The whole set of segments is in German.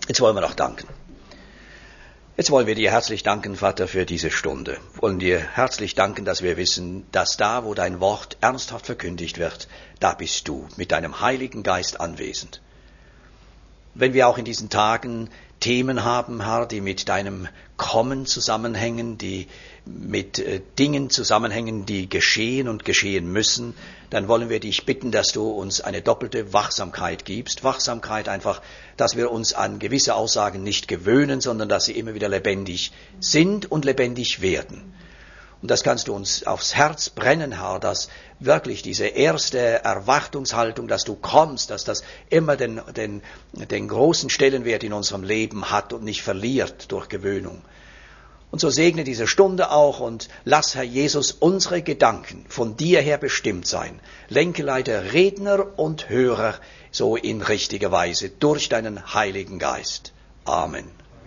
Jetzt wollen wir noch danken. Jetzt wollen wir dir herzlich danken, Vater, für diese Stunde. Wollen dir herzlich danken, dass wir wissen, dass da, wo dein Wort ernsthaft verkündigt wird, da bist du mit deinem Heiligen Geist anwesend. Wenn wir auch in diesen Tagen Themen haben, Herr, die mit deinem Kommen zusammenhängen, die mit Dingen zusammenhängen, die geschehen und geschehen müssen, dann wollen wir dich bitten, dass du uns eine doppelte Wachsamkeit gibst. Wachsamkeit einfach, dass wir uns an gewisse Aussagen nicht gewöhnen, sondern dass sie immer wieder lebendig sind und lebendig werden. Und das kannst du uns aufs Herz brennen, Herr, dass wirklich diese erste Erwartungshaltung, dass du kommst, dass das immer den großen Stellenwert in unserem Leben hat und nicht verliert durch Gewöhnung. Und so segne diese Stunde auch und lass, Herr Jesus, unsere Gedanken von dir her bestimmt sein. Lenke, leite Redner und Hörer so in richtiger Weise durch deinen Heiligen Geist. Amen.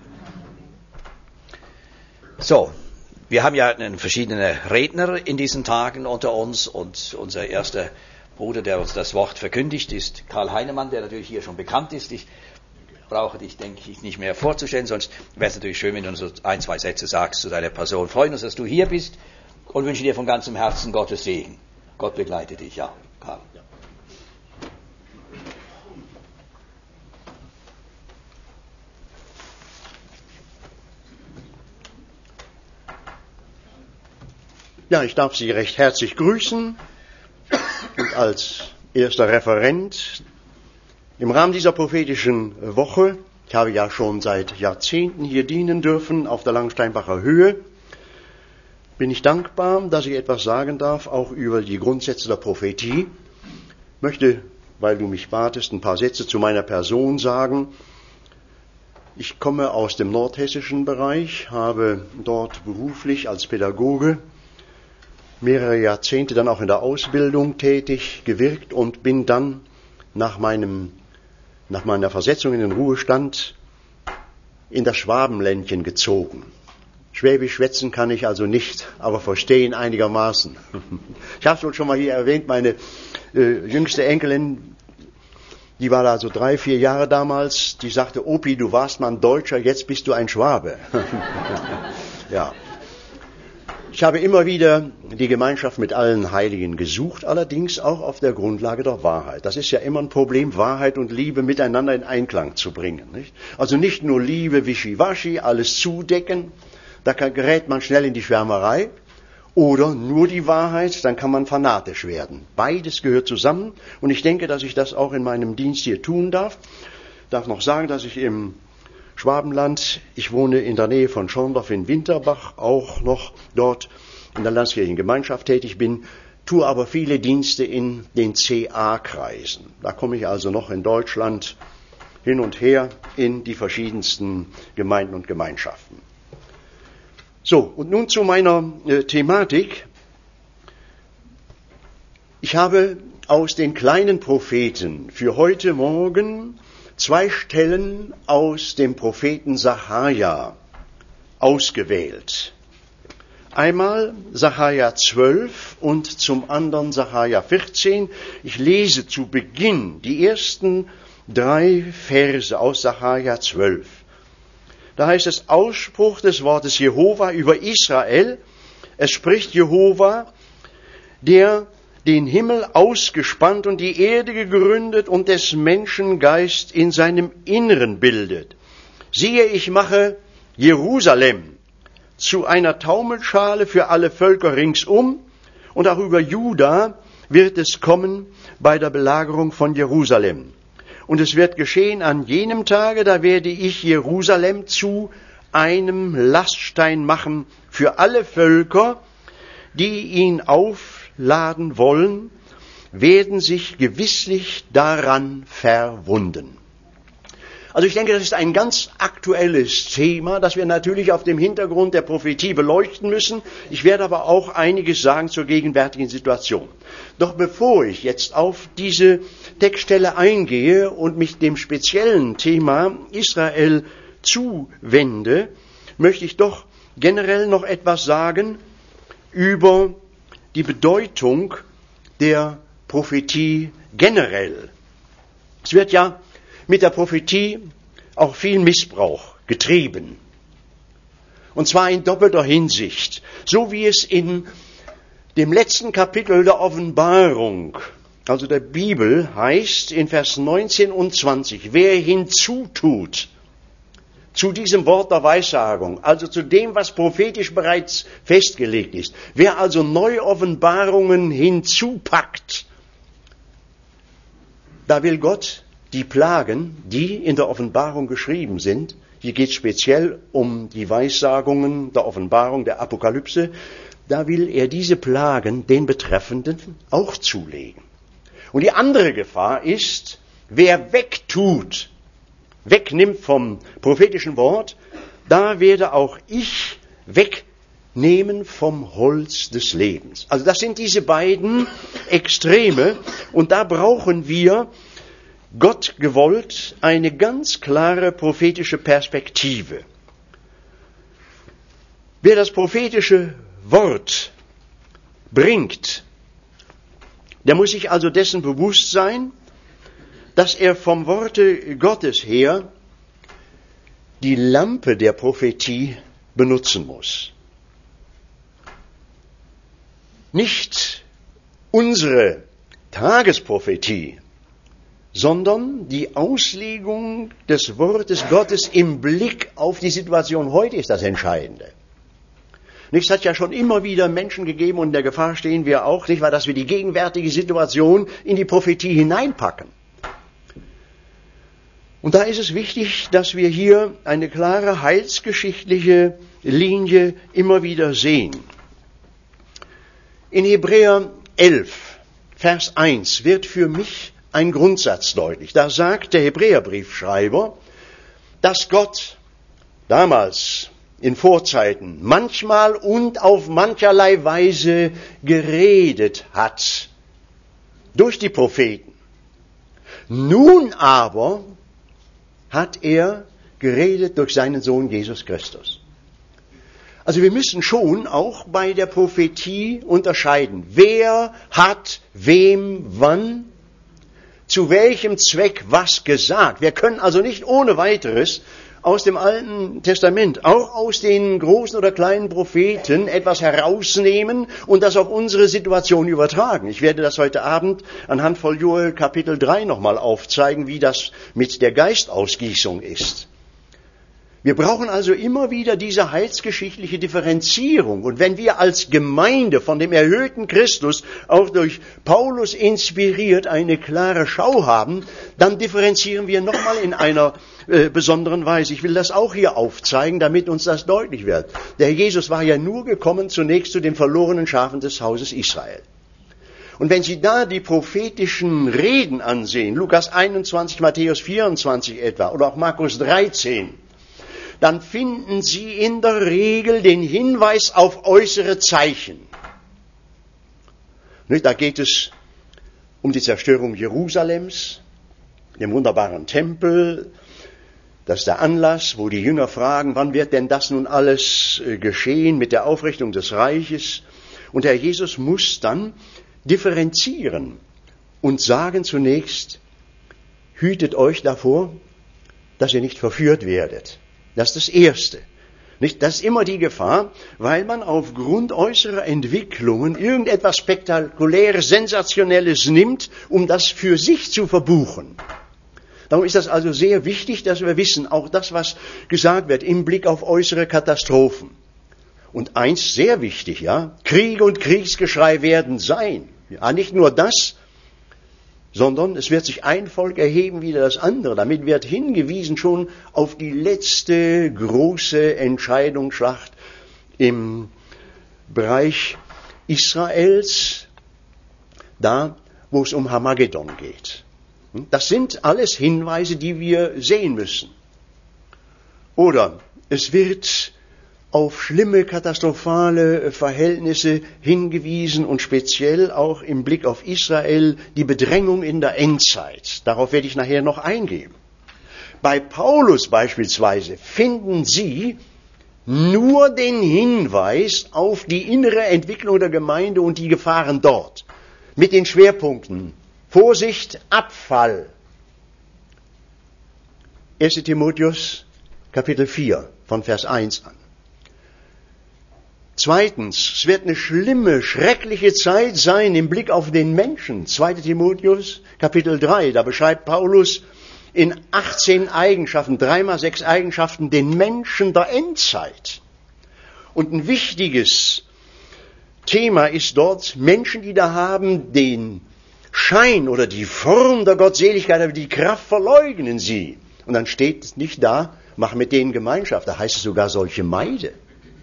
So. Wir haben ja verschiedene Redner in diesen Tagen unter uns und unser erster Bruder, der uns das Wort verkündigt, ist Karl Heinemann, der natürlich hier schon bekannt ist. Ich brauche dich, denke ich, nicht mehr vorzustellen, sonst wäre es natürlich schön, wenn du so 1, 2 Sätze sagst zu deiner Person. Freuen uns, dass du hier bist und wünschen dir von ganzem Herzen Gottes Segen. Gott begleite dich, ja, Karl. Ja, ich darf Sie recht herzlich grüßen und als erster Referent im Rahmen dieser prophetischen Woche, ich habe ja schon seit Jahrzehnten hier dienen dürfen auf der Langsteinbacher Höhe, bin ich dankbar, dass ich etwas sagen darf, auch über die Grundsätze der Prophetie. Ich möchte, weil du mich batest, ein paar Sätze zu meiner Person sagen. Ich komme aus dem nordhessischen Bereich, habe dort beruflich als Pädagoge mehrere Jahrzehnte dann auch in der Ausbildung tätig gewirkt und bin dann nach meiner Versetzung in den Ruhestand in das Schwabenländchen gezogen. Schwäbisch schwätzen kann ich also nicht, aber verstehen einigermaßen. Ich habe es wohl schon mal hier erwähnt, meine jüngste Enkelin, die war da so 3, 4 Jahre damals, die sagte, Opi, du warst mal ein Deutscher, jetzt bist du ein Schwabe. Ja. Ich habe immer wieder die Gemeinschaft mit allen Heiligen gesucht, allerdings auch auf der Grundlage der Wahrheit. Das ist ja immer ein Problem, Wahrheit und Liebe miteinander in Einklang zu bringen. Nicht? Also nicht nur Liebe, Wischiwaschi, alles zudecken, da gerät man schnell in die Schwärmerei, oder nur die Wahrheit, dann kann man fanatisch werden. Beides gehört zusammen und ich denke, dass ich das auch in meinem Dienst hier tun darf. Ich darf noch sagen, dass ich im Schwabenland, ich wohne in der Nähe von Schorndorf in Winterbach, auch noch dort in der landeskirchlichen Gemeinschaft tätig bin, tue aber viele Dienste in den CA-Kreisen. Da komme ich also noch in Deutschland hin und her in die verschiedensten Gemeinden und Gemeinschaften. So, und nun zu meiner Thematik. Ich habe aus den kleinen Propheten für heute Morgen 2 Stellen aus dem Propheten Sacharja ausgewählt. Einmal Sacharja 12 und zum anderen Sacharja 14. Ich lese zu Beginn die ersten 3 Verse aus Sacharja 12. Da heißt es Ausspruch des Wortes Jehova über Israel. Es spricht Jehova, der den Himmel ausgespannt und die Erde gegründet und des Menschen Geist in seinem Inneren bildet. Siehe, ich mache Jerusalem zu einer Taumelschale für alle Völker ringsum und auch über Juda wird es kommen bei der Belagerung von Jerusalem. Und es wird geschehen an jenem Tage, da werde ich Jerusalem zu einem Laststein machen für alle Völker, die ihn aufladen wollen, werden sich gewisslich daran verwunden. Also ich denke, das ist ein ganz aktuelles Thema, das wir natürlich auf dem Hintergrund der Prophetie beleuchten müssen. Ich werde aber auch einiges sagen zur gegenwärtigen Situation. Doch bevor ich jetzt auf diese Textstelle eingehe und mich dem speziellen Thema Israel zuwende, möchte ich doch generell noch etwas sagen über die Bedeutung der Prophetie generell. Es wird ja mit der Prophetie auch viel Missbrauch getrieben. Und zwar in doppelter Hinsicht. So wie es in dem letzten Kapitel der Offenbarung, also der Bibel, heißt in Vers 19 und 20, wer hinzutut zu diesem Wort der Weissagung, also zu dem, was prophetisch bereits festgelegt ist, wer also neue Offenbarungen hinzupackt, da will Gott die Plagen, die in der Offenbarung geschrieben sind, hier geht es speziell um die Weissagungen der Offenbarung, der Apokalypse, da will er diese Plagen den Betreffenden auch zulegen. Und die andere Gefahr ist, wer wegtut, wegnimmt vom prophetischen Wort, da werde auch ich wegnehmen vom Holz des Lebens. Also das sind diese beiden Extreme und da brauchen wir Gott gewollt eine ganz klare prophetische Perspektive. Wer das prophetische Wort bringt, der muss sich also dessen bewusst sein, dass er vom Worte Gottes her die Lampe der Prophetie benutzen muss. Nicht unsere Tagesprophetie, sondern die Auslegung des Wortes Gottes im Blick auf die Situation heute ist das Entscheidende. Es hat ja schon immer wieder Menschen gegeben, und in der Gefahr stehen wir auch, nicht wahr, dass wir die gegenwärtige Situation in die Prophetie hineinpacken. Und da ist es wichtig, dass wir hier eine klare heilsgeschichtliche Linie immer wieder sehen. In Hebräer 11, Vers 1 wird für mich ein Grundsatz deutlich. Da sagt der Hebräerbriefschreiber, dass Gott damals in Vorzeiten manchmal und auf mancherlei Weise geredet hat durch die Propheten. Nun aber hat er geredet durch seinen Sohn Jesus Christus. Also wir müssen schon auch bei der Prophetie unterscheiden. Wer hat wem wann, zu welchem Zweck was gesagt. Wir können also nicht ohne weiteres aus dem Alten Testament, auch aus den großen oder kleinen Propheten, etwas herausnehmen und das auf unsere Situation übertragen. Ich werde das heute Abend anhand von Joel Kapitel 3 nochmal aufzeigen, wie das mit der Geistausgießung ist. Wir brauchen also immer wieder diese heilsgeschichtliche Differenzierung. Und wenn wir als Gemeinde von dem erhöhten Christus auch durch Paulus inspiriert eine klare Schau haben, dann differenzieren wir nochmal in einer besonderen Weise. Ich will das auch hier aufzeigen, damit uns das deutlich wird. Der Herr Jesus war ja nur gekommen zunächst zu den verlorenen Schafen des Hauses Israel. Und wenn Sie da die prophetischen Reden ansehen, Lukas 21, Matthäus 24 etwa oder auch Markus 13, dann finden Sie in der Regel den Hinweis auf äußere Zeichen. Da geht es um die Zerstörung Jerusalems, dem wunderbaren Tempel. Das ist der Anlass, wo die Jünger fragen, wann wird denn das nun alles geschehen mit der Aufrichtung des Reiches? Und der Herr Jesus muss dann differenzieren und sagen zunächst, hütet euch davor, dass ihr nicht verführt werdet. Das ist das Erste. Das ist immer die Gefahr, weil man aufgrund äußerer Entwicklungen irgendetwas Spektakuläres, Sensationelles nimmt, um das für sich zu verbuchen. Darum ist das also sehr wichtig, dass wir wissen, auch das, was gesagt wird, im Blick auf äußere Katastrophen. Und eins sehr wichtig, ja, Kriege und Kriegsgeschrei werden sein. Ja, nicht nur das, sondern es wird sich ein Volk erheben wie das andere. Damit wird hingewiesen schon auf die letzte große Entscheidungsschlacht im Bereich Israels, da wo es um Armageddon geht. Das sind alles Hinweise, die wir sehen müssen. Oder es wird auf schlimme, katastrophale Verhältnisse hingewiesen und speziell auch im Blick auf Israel die Bedrängung in der Endzeit. Darauf werde ich nachher noch eingehen. Bei Paulus beispielsweise finden Sie nur den Hinweis auf die innere Entwicklung der Gemeinde und die Gefahren dort. Mit den Schwerpunkten Vorsicht, Abfall. 1. Timotheus, Kapitel 4, von Vers 1 an. Zweitens, es wird eine schlimme, schreckliche Zeit sein im Blick auf den Menschen. 2. Timotheus, Kapitel 3, da beschreibt Paulus in 18 Eigenschaften, 3x6 Eigenschaften, den Menschen der Endzeit. Und ein wichtiges Thema ist dort, Menschen, die da haben den Schein oder die Form der Gottseligkeit, aber die Kraft verleugnen sie. Und dann steht es nicht da, mach mit denen Gemeinschaft, da heißt es sogar solche meide.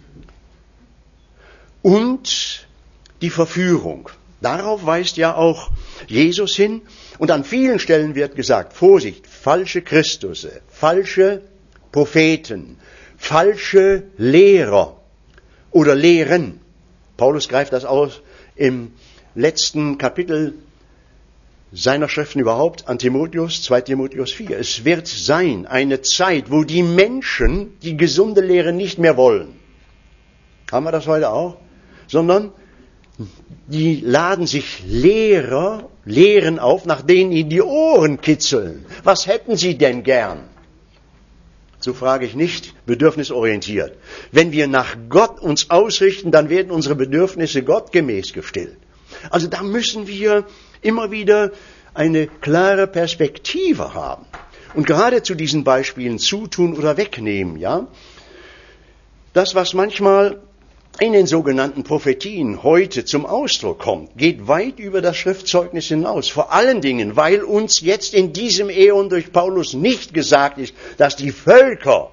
Und die Verführung. Darauf weist ja auch Jesus hin. Und an vielen Stellen wird gesagt, Vorsicht, falsche Christusse, falsche Propheten, falsche Lehrer oder Lehren. Paulus greift das aus im letzten Kapitel seiner Schriften überhaupt an Timotheus, 2 Timotheus 4. Es wird sein eine Zeit, wo die Menschen die gesunde Lehre nicht mehr wollen. Haben wir das heute auch? Sondern die laden sich Lehren auf, nach denen ihnen die Ohren kitzeln. Was hätten sie denn gern? So frage ich nicht, bedürfnisorientiert. Wenn wir nach Gott uns ausrichten, dann werden unsere Bedürfnisse gottgemäß gestillt. Also da müssen wir immer wieder eine klare Perspektive haben. Und gerade zu diesen Beispielen zutun oder wegnehmen, ja. Das, was manchmal in den sogenannten Prophetien heute zum Ausdruck kommt, geht weit über das Schriftzeugnis hinaus. Vor allen Dingen, weil uns jetzt in diesem Äon durch Paulus nicht gesagt ist, dass die Völker,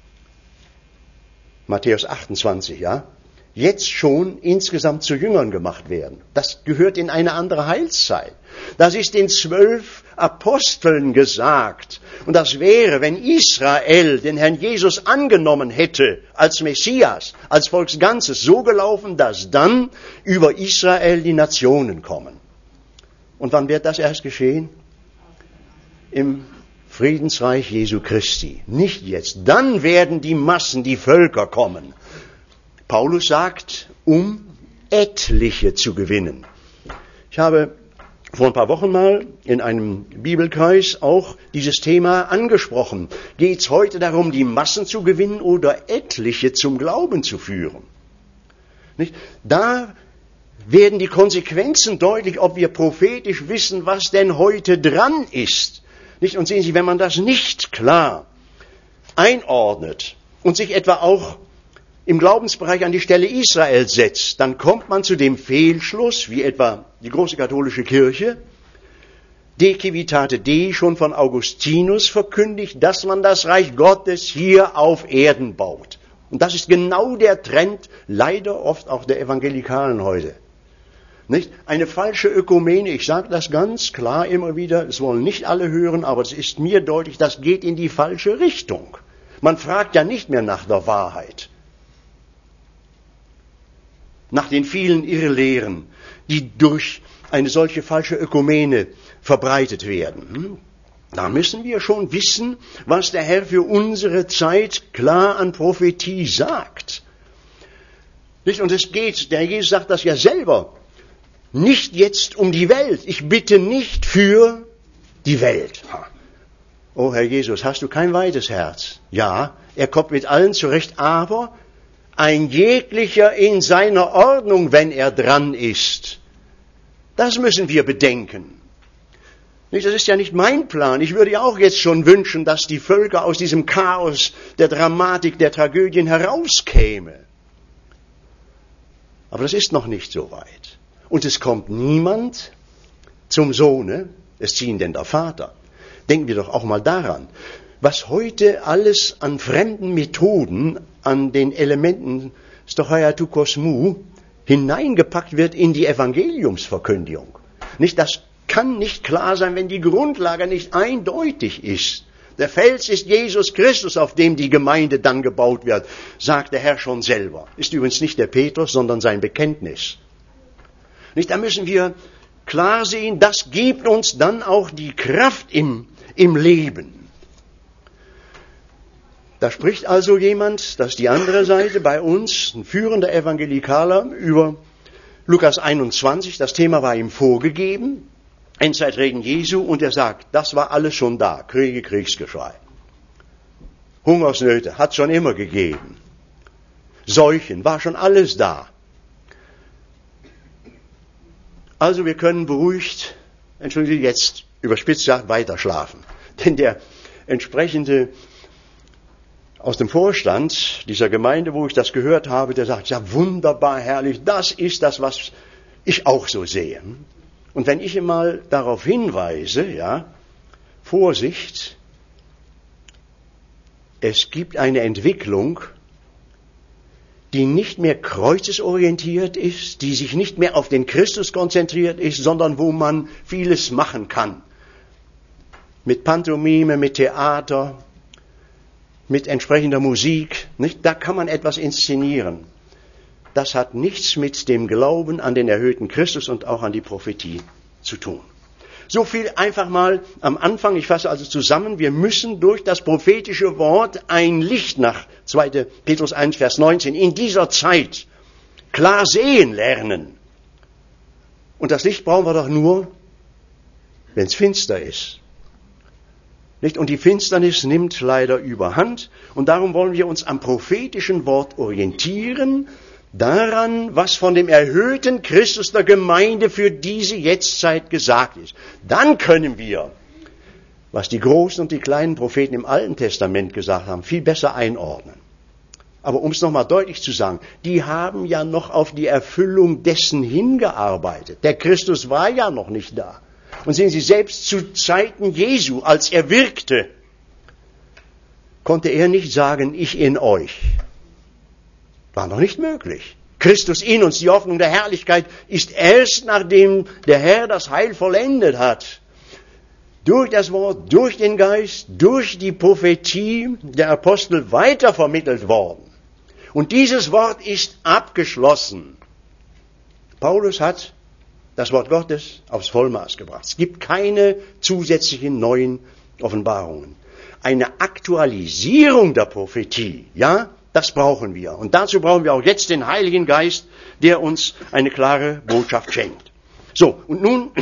Matthäus 28, ja, jetzt schon insgesamt zu Jüngern gemacht werden. Das gehört in eine andere Heilszeit. Das ist den 12 Aposteln gesagt. Und das wäre, wenn Israel den Herrn Jesus angenommen hätte als Messias, als Volksganzes, so gelaufen, dass dann über Israel die Nationen kommen. Und wann wird das erst geschehen? Im Friedensreich Jesu Christi. Nicht jetzt. Dann werden die Massen, die Völker kommen. Paulus sagt, um etliche zu gewinnen. Ich habe vor ein paar Wochen mal in einem Bibelkreis auch dieses Thema angesprochen. Geht es heute darum, die Massen zu gewinnen oder etliche zum Glauben zu führen? Nicht? Da werden die Konsequenzen deutlich, ob wir prophetisch wissen, was denn heute dran ist. Nicht? Und sehen Sie, wenn man das nicht klar einordnet und sich etwa auch im Glaubensbereich an die Stelle Israel setzt, dann kommt man zu dem Fehlschluss, wie etwa die große katholische Kirche, De Civitate Dei schon von Augustinus verkündigt, dass man das Reich Gottes hier auf Erden baut. Und das ist genau der Trend, leider oft auch der Evangelikalen heute. Nicht? Eine falsche Ökumene, ich sage das ganz klar immer wieder, es wollen nicht alle hören, aber es ist mir deutlich, das geht in die falsche Richtung. Man fragt ja nicht mehr nach der Wahrheit. Nach den vielen Irrlehren, die durch eine solche falsche Ökumene verbreitet werden. Da müssen wir schon wissen, was der Herr für unsere Zeit klar an Prophetie sagt. Und es geht, der Jesus sagt das ja selber, nicht jetzt um die Welt. Ich bitte nicht für die Welt. Oh Herr Jesus, hast du kein weites Herz? Ja, er kommt mit allen zurecht, aber ein jeglicher in seiner Ordnung, wenn er dran ist. Das müssen wir bedenken. Das ist ja nicht mein Plan. Ich würde ja auch jetzt schon wünschen, dass die Völker aus diesem Chaos der Dramatik, der Tragödien herauskäme. Aber das ist noch nicht so weit. Und es kommt niemand zum Sohne, es ziehen denn der Vater. Denken wir doch auch mal daran, was heute alles an fremden Methoden, an den Elementen Stochaia-tu Kosmou hineingepackt wird in die Evangeliumsverkündigung. Nicht, das kann nicht klar sein, wenn die Grundlage nicht eindeutig ist. Der Fels ist Jesus Christus, auf dem die Gemeinde dann gebaut wird, sagt der Herr schon selber. Ist übrigens nicht der Petrus, sondern sein Bekenntnis. Nicht, da müssen wir klar sehen, das gibt uns dann auch die Kraft im Leben. Da spricht also jemand, das ist die andere Seite bei uns, ein führender Evangelikaler über Lukas 21. Das Thema war ihm vorgegeben, Endzeitreden Jesu, und er sagt, das war alles schon da, Kriege, Kriegsgeschrei. Hungersnöte hat es schon immer gegeben. Seuchen, war schon alles da. Also wir können beruhigt, entschuldige jetzt, überspitzt gesagt, weiter schlafen. Denn der entsprechende aus dem Vorstand dieser Gemeinde, wo ich das gehört habe, der sagt, ja wunderbar, herrlich, das ist das, was ich auch so sehe. Und wenn ich mal darauf hinweise, ja, Vorsicht, es gibt eine Entwicklung, die nicht mehr kreuzesorientiert ist, die sich nicht mehr auf den Christus konzentriert ist, sondern wo man vieles machen kann. Mit Pantomime, mit Theater, mit entsprechender Musik, nicht? Da kann man etwas inszenieren. Das hat nichts mit dem Glauben an den erhöhten Christus und auch an die Prophetie zu tun. So viel einfach mal am Anfang. Ich fasse also zusammen, wir müssen durch das prophetische Wort ein Licht nach 2. Petrus 1, Vers 19 in dieser Zeit klar sehen lernen. Und das Licht brauchen wir doch nur, wenn es finster ist. Nicht? Und die Finsternis nimmt leider überhand. Und darum wollen wir uns am prophetischen Wort orientieren, daran, was von dem erhöhten Christus der Gemeinde für diese Jetztzeit gesagt ist. Dann können wir, was die großen und die kleinen Propheten im Alten Testament gesagt haben, viel besser einordnen. Aber um es nochmal deutlich zu sagen, die haben ja noch auf die Erfüllung dessen hingearbeitet. Der Christus war ja noch nicht da. Und sehen Sie, selbst zu Zeiten Jesu, als er wirkte, konnte er nicht sagen, ich in euch. War noch nicht möglich. Christus in uns, die Hoffnung der Herrlichkeit, ist erst nachdem der Herr das Heil vollendet hat. Durch das Wort, durch den Geist, durch die Prophetie der Apostel weitervermittelt worden. Und dieses Wort ist abgeschlossen. Paulus hat das Wort Gottes aufs Vollmaß gebracht. Es gibt keine zusätzlichen neuen Offenbarungen. Eine Aktualisierung der Prophetie, ja, das brauchen wir. Und dazu brauchen wir auch jetzt den Heiligen Geist, der uns eine klare Botschaft schenkt. So, und nun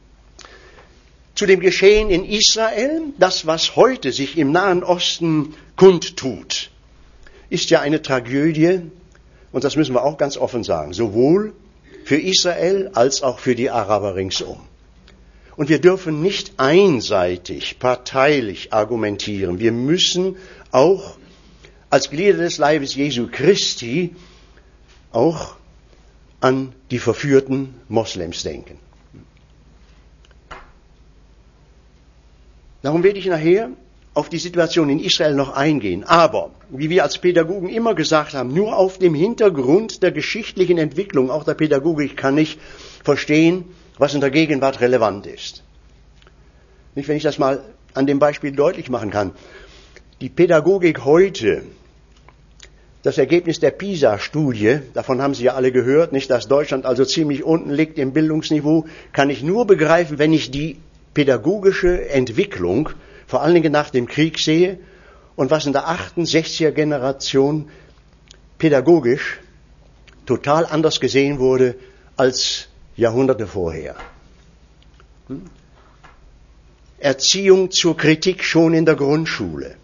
zu dem Geschehen in Israel. Das, was heute sich im Nahen Osten kundtut, ist ja eine Tragödie. Und das müssen wir auch ganz offen sagen. Sowohl für Israel als auch für die Araber ringsum. Und wir dürfen nicht einseitig, parteilich argumentieren. Wir müssen auch als Glieder des Leibes Jesu Christi auch an die verführten Moslems denken. Darum werde ich nachher auf die Situation in Israel noch eingehen. Aber, wie wir als Pädagogen immer gesagt haben, nur auf dem Hintergrund der geschichtlichen Entwicklung, auch der Pädagogik, kann ich verstehen, was in der Gegenwart relevant ist. Nicht, wenn ich das mal an dem Beispiel deutlich machen kann. Die Pädagogik heute, das Ergebnis der PISA-Studie, davon haben Sie ja alle gehört, nicht, dass Deutschland also ziemlich unten liegt im Bildungsniveau, kann ich nur begreifen, wenn ich die pädagogische Entwicklung vor allen Dingen nach dem Krieg sehe und was in der 68er Generation pädagogisch total anders gesehen wurde als Jahrhunderte vorher. Erziehung zur Kritik schon in der Grundschule.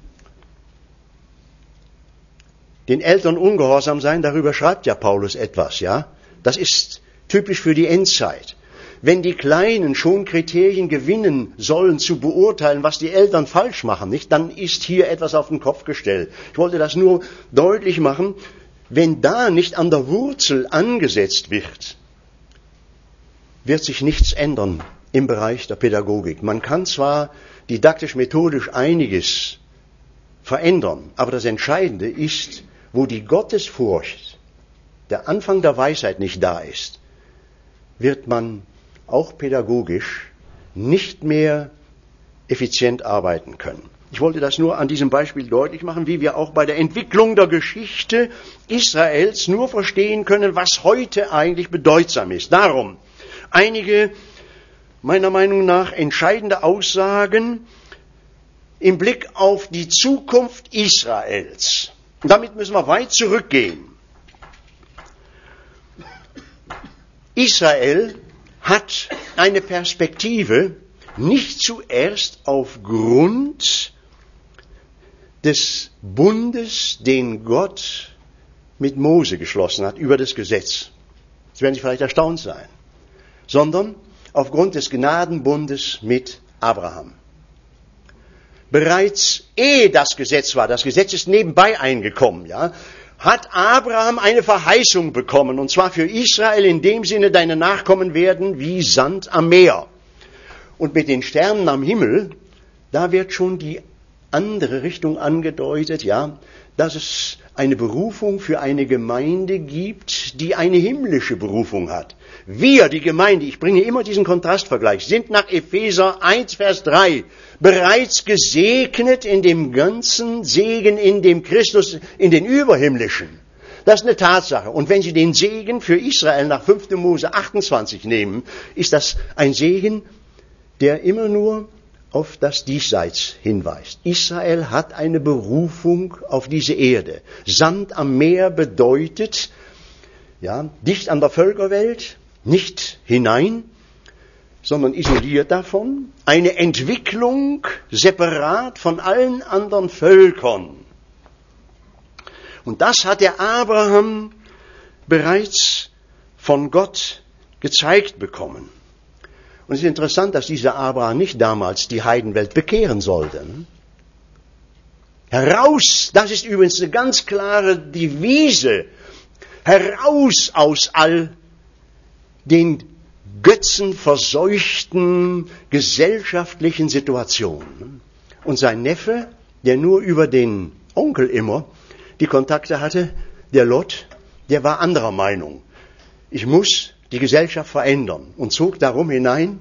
Den Eltern ungehorsam sein, darüber schreibt ja Paulus etwas, ja. Das ist typisch für die Endzeit. Wenn die Kleinen schon Kriterien gewinnen sollen, zu beurteilen, was die Eltern falsch machen, nicht, dann ist hier etwas auf den Kopf gestellt. Ich wollte das nur deutlich machen. Wenn da nicht an der Wurzel angesetzt wird, wird sich nichts ändern im Bereich der Pädagogik. Man kann zwar didaktisch-methodisch einiges verändern, aber das Entscheidende ist, wo die Gottesfurcht, der Anfang der Weisheit nicht da ist, wird man auch pädagogisch nicht mehr effizient arbeiten können. Ich wollte das nur an diesem Beispiel deutlich machen, wie wir auch bei der Entwicklung der Geschichte Israels nur verstehen können, was heute eigentlich bedeutsam ist. Darum einige, meiner Meinung nach, entscheidende Aussagen im Blick auf die Zukunft Israels. Und damit müssen wir weit zurückgehen. Israel hat eine Perspektive nicht zuerst aufgrund des Bundes, den Gott mit Mose geschlossen hat über das Gesetz. Jetzt werden Sie vielleicht erstaunt sein. Sondern aufgrund des Gnadenbundes mit Abraham. Bereits ehe das Gesetz ist nebenbei eingekommen, ja, hat Abraham eine Verheißung bekommen, und zwar für Israel in dem Sinne, deine Nachkommen werden wie Sand am Meer. Und mit den Sternen am Himmel, da wird schon die andere Richtung angedeutet, ja, dass es eine Berufung für eine Gemeinde gibt, die eine himmlische Berufung hat. Wir, die Gemeinde, ich bringe immer diesen Kontrastvergleich, sind nach Epheser 1, Vers 3 bereits gesegnet in dem ganzen Segen, in dem Christus, in den Überhimmlischen. Das ist eine Tatsache. Und wenn Sie den Segen für Israel nach 5. Mose 28 nehmen, ist das ein Segen, der immer nur auf das Diesseits hinweist. Israel hat eine Berufung auf diese Erde. Sand am Meer bedeutet, ja, dicht an der Völkerwelt, nicht hinein, sondern isoliert davon. Eine Entwicklung separat von allen anderen Völkern. Und das hat der Abraham bereits von Gott gezeigt bekommen. Und es ist interessant, dass dieser Abraham nicht damals die Heidenwelt bekehren sollte. Heraus, das ist übrigens eine ganz klare Devise, heraus aus all den götzenverseuchten gesellschaftlichen Situationen. Und sein Neffe, der nur über den Onkel immer die Kontakte hatte, der Lot, der war anderer Meinung. Ich muss die Gesellschaft verändern und zog darum hinein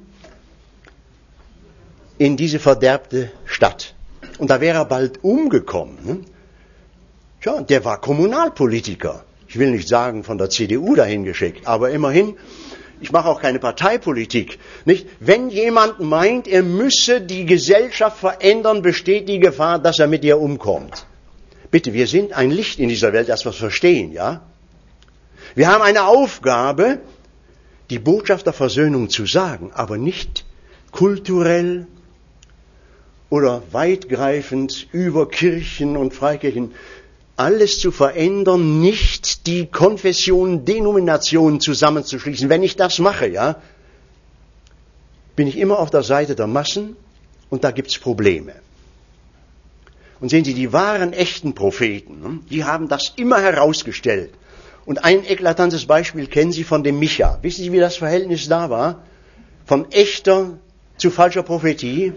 in diese verderbte Stadt. Und da wäre er bald umgekommen. Tja, der war Kommunalpolitiker. Ich will nicht sagen von der CDU dahin geschickt, aber immerhin, ich mache auch keine Parteipolitik. Nicht? Wenn jemand meint, er müsse die Gesellschaft verändern, besteht die Gefahr, dass er mit ihr umkommt. Bitte, wir sind ein Licht in dieser Welt, dass wir es verstehen, ja? Wir haben eine Aufgabe, die Botschaft der Versöhnung zu sagen, aber nicht kulturell oder weitgreifend über Kirchen und Freikirchen alles zu verändern, nicht die Konfessionen, Denominationen zusammenzuschließen. Wenn ich das mache, ja, bin ich immer auf der Seite der Massen und da gibt's Probleme. Und sehen Sie, die wahren, echten Propheten, die haben das immer herausgestellt. Und ein eklatantes Beispiel kennen Sie von dem Micha. Wissen Sie, wie das Verhältnis da war? Von echter zu falscher Prophetie?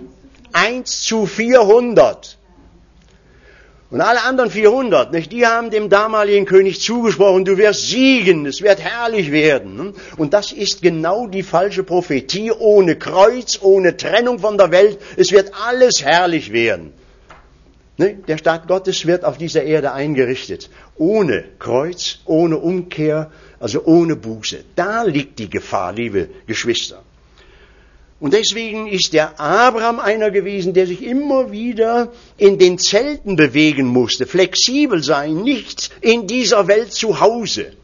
1:400. Und alle anderen 400, nicht, die haben dem damaligen König zugesprochen, du wirst siegen, es wird herrlich werden. Und das ist genau die falsche Prophetie, ohne Kreuz, ohne Trennung von der Welt, es wird alles herrlich werden. Der Staat Gottes wird auf dieser Erde eingerichtet. Ohne Kreuz, ohne Umkehr, also ohne Buße. Da liegt die Gefahr, liebe Geschwister. Und deswegen ist der Abraham einer gewesen, der sich immer wieder in den Zelten bewegen musste, flexibel sein, nicht in dieser Welt zu Hause.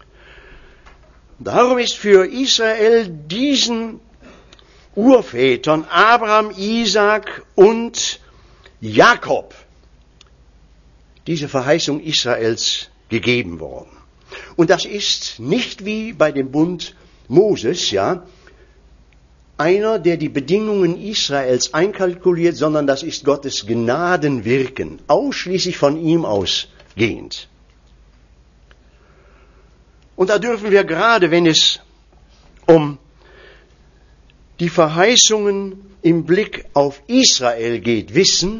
Darum ist für Israel diesen Urvätern, Abraham, Isaak und Jakob, diese Verheißung Israels gegeben worden. Und das ist nicht wie bei dem Bund Moses, ja, einer, der die Bedingungen Israels einkalkuliert, sondern das ist Gottes Gnadenwirken, ausschließlich von ihm ausgehend. Und da dürfen wir gerade, wenn es um die Verheißungen im Blick auf Israel geht, wissen,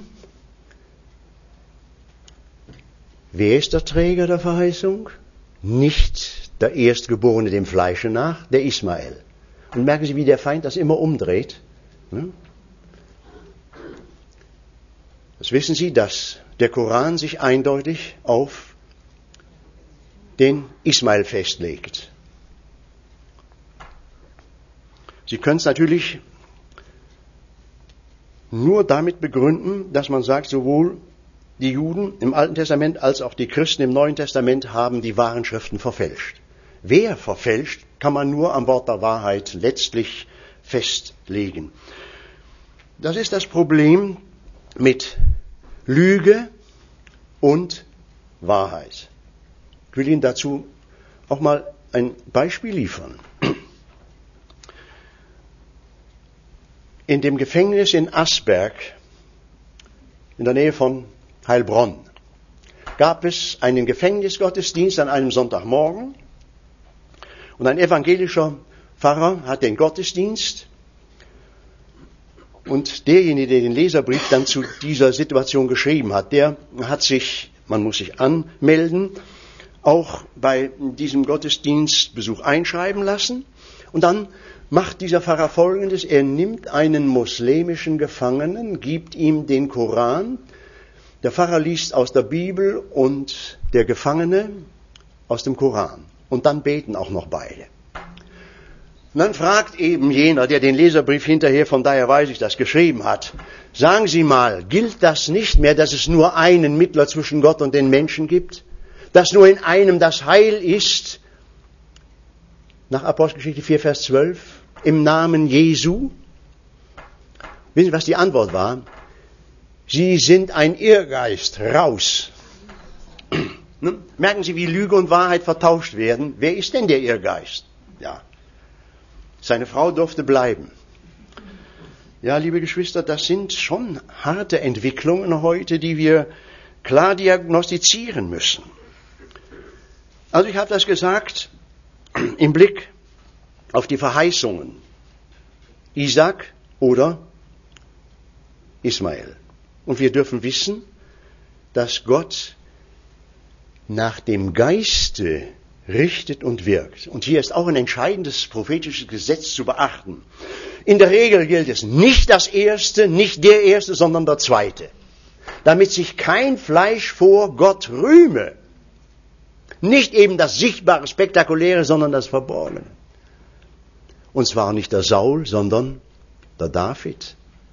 wer ist der Träger der Verheißung? Nicht der Erstgeborene dem Fleische nach, der Ismael. Und merken Sie, wie der Feind das immer umdreht? Das wissen Sie, dass der Koran sich eindeutig auf den Ismael festlegt. Sie können es natürlich nur damit begründen, dass man sagt, sowohl die Juden im Alten Testament als auch die Christen im Neuen Testament haben die wahren Schriften verfälscht. Wer verfälscht, kann man nur am Wort der Wahrheit letztlich festlegen. Das ist das Problem mit Lüge und Wahrheit. Ich will Ihnen dazu auch mal ein Beispiel liefern. In dem Gefängnis in Asberg, in der Nähe von Heilbronn, gab es einen Gefängnisgottesdienst an einem Sonntagmorgen und ein evangelischer Pfarrer hat den Gottesdienst und derjenige, der den Leserbrief dann zu dieser Situation geschrieben hat, der hat sich, man muss sich anmelden, auch bei diesem Gottesdienstbesuch einschreiben lassen und dann macht dieser Pfarrer Folgendes: Er nimmt einen muslimischen Gefangenen, gibt ihm den Koran, der Pfarrer liest aus der Bibel und der Gefangene aus dem Koran. Und dann beten auch noch beide. Und dann fragt eben jener, der den Leserbrief hinterher, von daher weiß ich das, geschrieben hat: Sagen Sie mal, gilt das nicht mehr, dass es nur einen Mittler zwischen Gott und den Menschen gibt? Dass nur in einem das Heil ist? Nach Apostelgeschichte 4, Vers 12, im Namen Jesu. Wissen Sie, was die Antwort war? Sie sind ein Irrgeist, raus. Merken Sie, wie Lüge und Wahrheit vertauscht werden? Wer ist denn der Irrgeist? Ja, seine Frau durfte bleiben. Ja, liebe Geschwister, das sind schon harte Entwicklungen heute, die wir klar diagnostizieren müssen. Also ich habe das gesagt im Blick auf die Verheißungen. Isaac oder Ismael. Und wir dürfen wissen, dass Gott nach dem Geiste richtet und wirkt. Und hier ist auch ein entscheidendes prophetisches Gesetz zu beachten. In der Regel gilt es nicht das Erste, nicht der Erste, sondern der Zweite. Damit sich kein Fleisch vor Gott rühme. Nicht eben das Sichtbare, Spektakuläre, sondern das Verborgene. Und zwar nicht der Saul, sondern der David.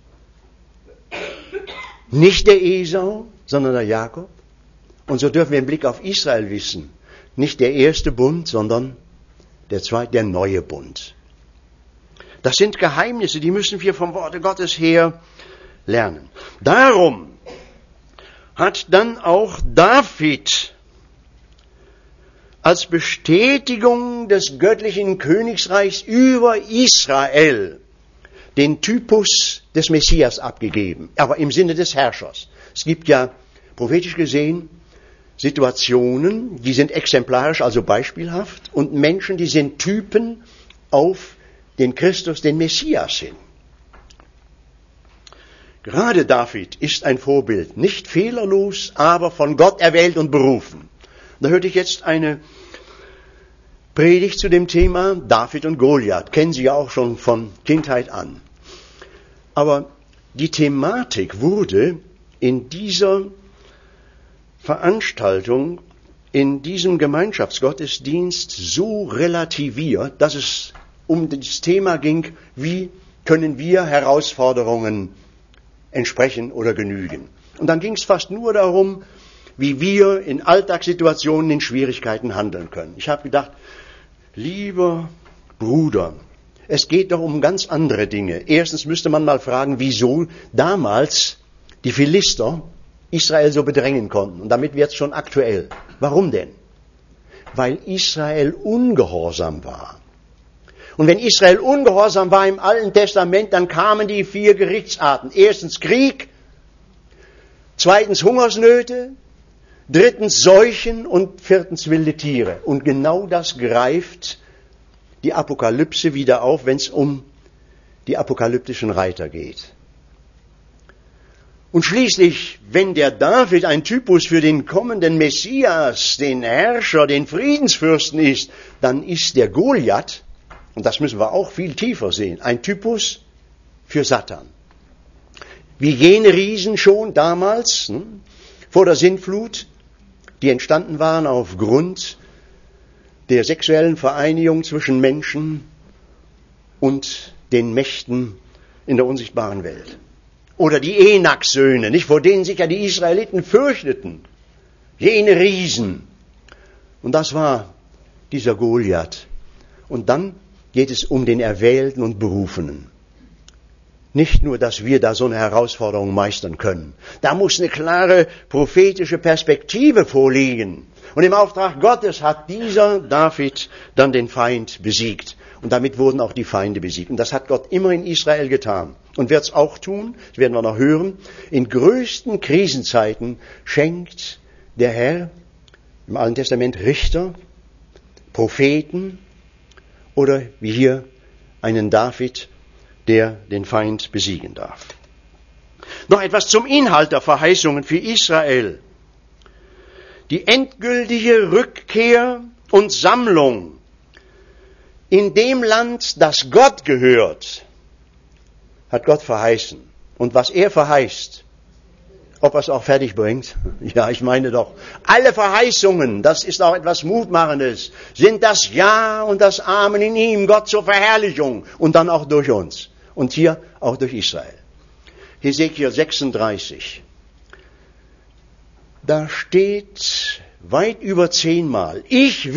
Nicht der Esau, sondern der Jakob. Und so dürfen wir im Blick auf Israel wissen, nicht der erste Bund, sondern der zweite, der neue Bund. Das sind Geheimnisse, die müssen wir vom Worte Gottes her lernen. Darum hat dann auch David als Bestätigung des göttlichen Königsreichs über Israel den Typus des Messias abgegeben, aber im Sinne des Herrschers. Es gibt ja, prophetisch gesehen, Situationen, die sind exemplarisch, also beispielhaft, und Menschen, die sind Typen auf den Christus, den Messias hin. Gerade David ist ein Vorbild, nicht fehlerlos, aber von Gott erwählt und berufen. Da hörte ich jetzt eine Predigt zu dem Thema David und Goliath. Kennen Sie ja auch schon von Kindheit an. Aber die Thematik wurde in dieser Veranstaltung, in diesem Gemeinschaftsgottesdienst so relativiert, dass es um das Thema ging, wie können wir Herausforderungen entsprechen oder genügen. Und dann ging es fast nur darum, wie wir in Alltagssituationen in Schwierigkeiten handeln können. Ich habe gedacht, lieber Bruder, es geht doch um ganz andere Dinge. Erstens müsste man mal fragen, wieso damals die Philister Israel so bedrängen konnten. Und damit wird es schon aktuell. Warum denn? Weil Israel ungehorsam war. Und wenn Israel ungehorsam war im Alten Testament, dann kamen die 4 Gerichtsarten. Erstens Krieg, zweitens Hungersnöte, drittens Seuchen und viertens wilde Tiere. Und genau das greift die Apokalypse wieder auf, wenn es um die apokalyptischen Reiter geht. Und schließlich, wenn der David ein Typus für den kommenden Messias, den Herrscher, den Friedensfürsten ist, dann ist der Goliath, und das müssen wir auch viel tiefer sehen, ein Typus für Satan. Wie jene Riesen schon damals, vor der Sintflut, die entstanden waren aufgrund der sexuellen Vereinigung zwischen Menschen und den Mächten in der unsichtbaren Welt. Oder die Enak-Söhne, nicht, vor denen sich ja die Israeliten fürchteten. Jene Riesen. Und das war dieser Goliath. Und dann geht es um den Erwählten und Berufenen. Nicht nur, dass wir da so eine Herausforderung meistern können. Da muss eine klare prophetische Perspektive vorliegen. Und im Auftrag Gottes hat dieser David dann den Feind besiegt. Und damit wurden auch die Feinde besiegt. Und das hat Gott immer in Israel getan. Und wird es auch tun, das werden wir noch hören. In größten Krisenzeiten schenkt der Herr im Alten Testament Richter, Propheten oder wie hier einen David, der den Feind besiegen darf. Noch etwas zum Inhalt der Verheißungen für Israel. Die endgültige Rückkehr und Sammlung in dem Land, das Gott gehört, hat Gott verheißen. Und was er verheißt, ob er es auch fertig bringt, ja, ich meine doch, alle Verheißungen, das ist auch etwas Mutmachendes, sind das Ja und das Amen in ihm, Gott zur Verherrlichung und dann auch durch uns. Und hier auch durch Israel. Hesekiel 36. Da steht weit über 10-mal, ich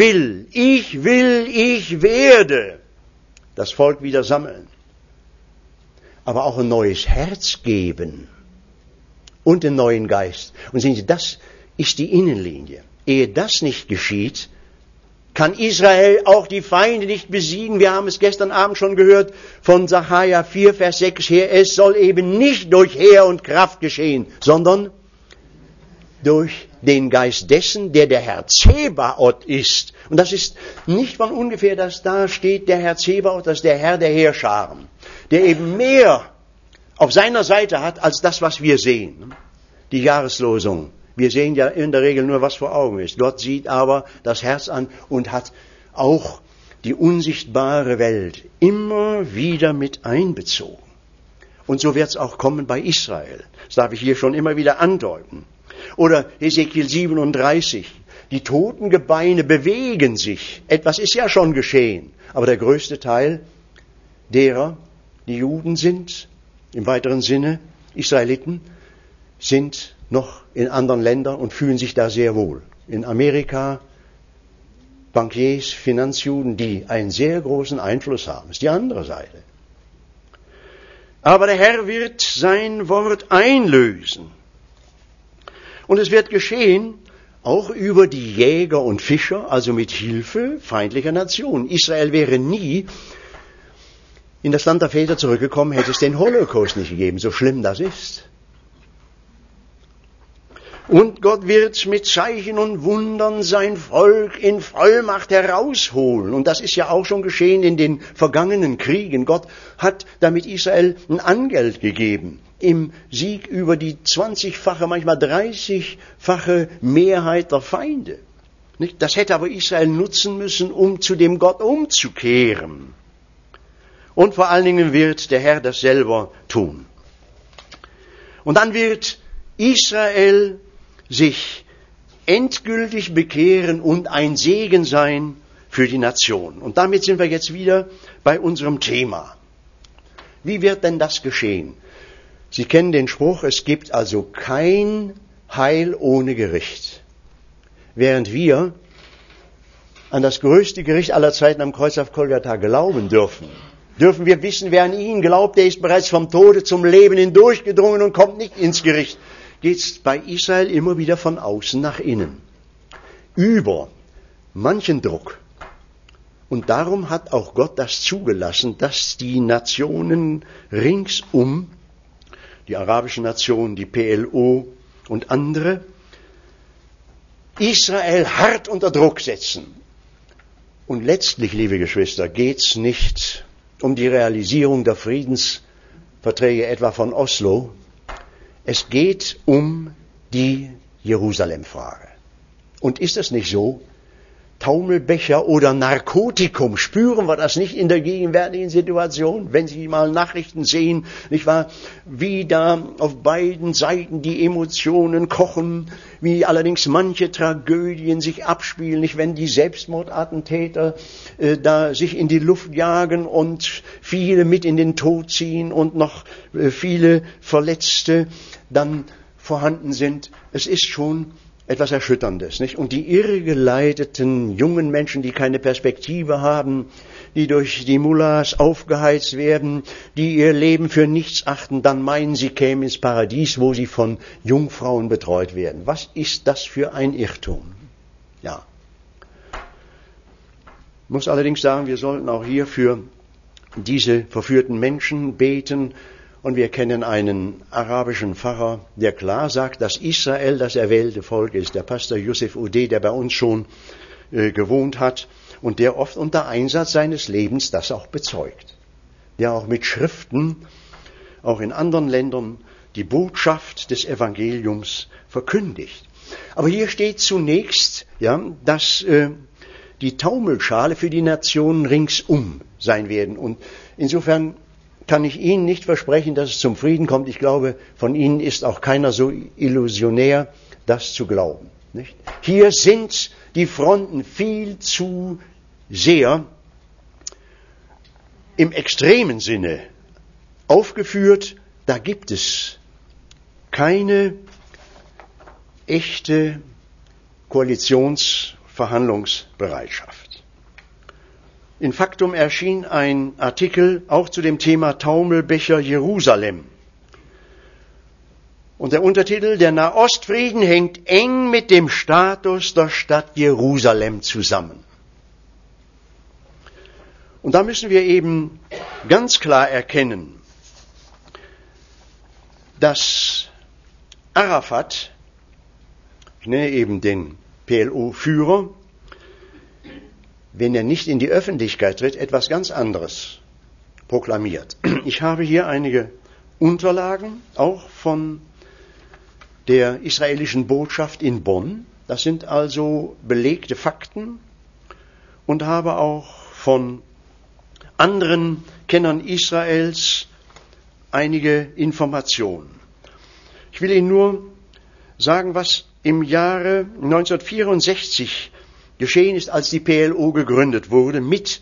werde das Volk wieder sammeln. Aber auch ein neues Herz geben und einen neuen Geist. Und sehen Sie, das ist die Innenlinie. Ehe das nicht geschieht, kann Israel auch die Feinde nicht besiegen. Wir haben es gestern Abend schon gehört von Sacharja 4, Vers 6 her. Es soll eben nicht durch Heer und Kraft geschehen, sondern durch den Geist dessen, der Herr Zebaoth ist. Und das ist nicht von ungefähr, dass da steht, der Herr Zebaoth, das ist der Herr der Heerscharen, der eben mehr auf seiner Seite hat, als das, was wir sehen. Die Jahreslosung. Wir sehen ja in der Regel nur, was vor Augen ist. Gott sieht aber das Herz an und hat auch die unsichtbare Welt immer wieder mit einbezogen. Und so wird es auch kommen bei Israel. Das darf ich hier schon immer wieder andeuten. Oder Hesekiel 37. Die toten Gebeine bewegen sich. Etwas ist ja schon geschehen. Aber der größte Teil derer, die Juden sind, im weiteren Sinne Israeliten, sind noch in anderen Ländern und fühlen sich da sehr wohl. In Amerika Bankiers, Finanzjuden, die einen sehr großen Einfluss haben. Das ist die andere Seite. Aber der Herr wird sein Wort einlösen. Und es wird geschehen, auch über die Jäger und Fischer, also mit Hilfe feindlicher Nationen. Israel wäre nie in das Land der Väter zurückgekommen, hätte es den Holocaust nicht gegeben, so schlimm das ist. Und Gott wird mit Zeichen und Wundern sein Volk in Vollmacht herausholen. Und das ist ja auch schon geschehen in den vergangenen Kriegen. Gott hat damit Israel ein Angeld gegeben. Im Sieg über die 20-fache, manchmal 30-fache Mehrheit der Feinde. Das hätte aber Israel nutzen müssen, um zu dem Gott umzukehren. Und vor allen Dingen wird der Herr das selber tun. Und dann wird Israel sich endgültig bekehren und ein Segen sein für die Nation. Und damit sind wir jetzt wieder bei unserem Thema. Wie wird denn das geschehen? Sie kennen den Spruch, es gibt also kein Heil ohne Gericht. Während wir an das größte Gericht aller Zeiten am Kreuz auf Golgatha glauben dürfen wir wissen, wer an ihn glaubt, der ist bereits vom Tode zum Leben hindurchgedrungen und kommt nicht ins Gericht. Geht es bei Israel immer wieder von außen nach innen. Über manchen Druck. Und darum hat auch Gott das zugelassen, dass die Nationen ringsum, die arabischen Nationen, die PLO und andere, Israel hart unter Druck setzen. Und letztlich, liebe Geschwister, geht es nicht um die Realisierung der Friedensverträge etwa von Oslo. Es geht um die Jerusalem-Frage. Und ist es nicht so? Taumelbecher oder Narkotikum, spüren wir das nicht in der gegenwärtigen Situation, wenn Sie mal Nachrichten sehen, nicht wahr, wie da auf beiden Seiten die Emotionen kochen, wie allerdings manche Tragödien sich abspielen, nicht, wenn die Selbstmordattentäter da sich in die Luft jagen und viele mit in den Tod ziehen und noch viele Verletzte dann vorhanden sind. Es ist schon etwas Erschütterndes, nicht? Und die irregeleiteten jungen Menschen, die keine Perspektive haben, die durch die Mullahs aufgeheizt werden, die ihr Leben für nichts achten, dann meinen, sie kämen ins Paradies, wo sie von Jungfrauen betreut werden. Was ist das für ein Irrtum? Ja. Ich muss allerdings sagen, wir sollten auch hier für diese verführten Menschen beten. Und wir kennen einen arabischen Pfarrer, der klar sagt, dass Israel das erwählte Volk ist. Der Pastor Yusuf Ude, der bei uns schon gewohnt hat und der oft unter Einsatz seines Lebens das auch bezeugt. Der auch mit Schriften, auch in anderen Ländern, die Botschaft des Evangeliums verkündigt. Aber hier steht zunächst, ja, dass die Taumelschale für die Nationen ringsum sein werden. Und insofern kann ich Ihnen nicht versprechen, dass es zum Frieden kommt. Ich glaube, von Ihnen ist auch keiner so illusionär, das zu glauben. Nicht? Hier sind die Fronten viel zu sehr im extremen Sinne aufgeführt. Da gibt es keine echte Koalitionsverhandlungsbereitschaft. In Faktum erschien ein Artikel auch zu dem Thema Taumelbecher Jerusalem. Und der Untertitel, der Nahostfrieden hängt eng mit dem Status der Stadt Jerusalem zusammen. Und da müssen wir eben ganz klar erkennen, dass Arafat, ich nenne eben den PLO-Führer, wenn er nicht in die Öffentlichkeit tritt, etwas ganz anderes proklamiert. Ich habe hier einige Unterlagen, auch von der israelischen Botschaft in Bonn. Das sind also belegte Fakten und habe auch von anderen Kennern Israels einige Informationen. Ich will Ihnen nur sagen, was im Jahre 1964 geschehen ist, als die PLO gegründet wurde, mit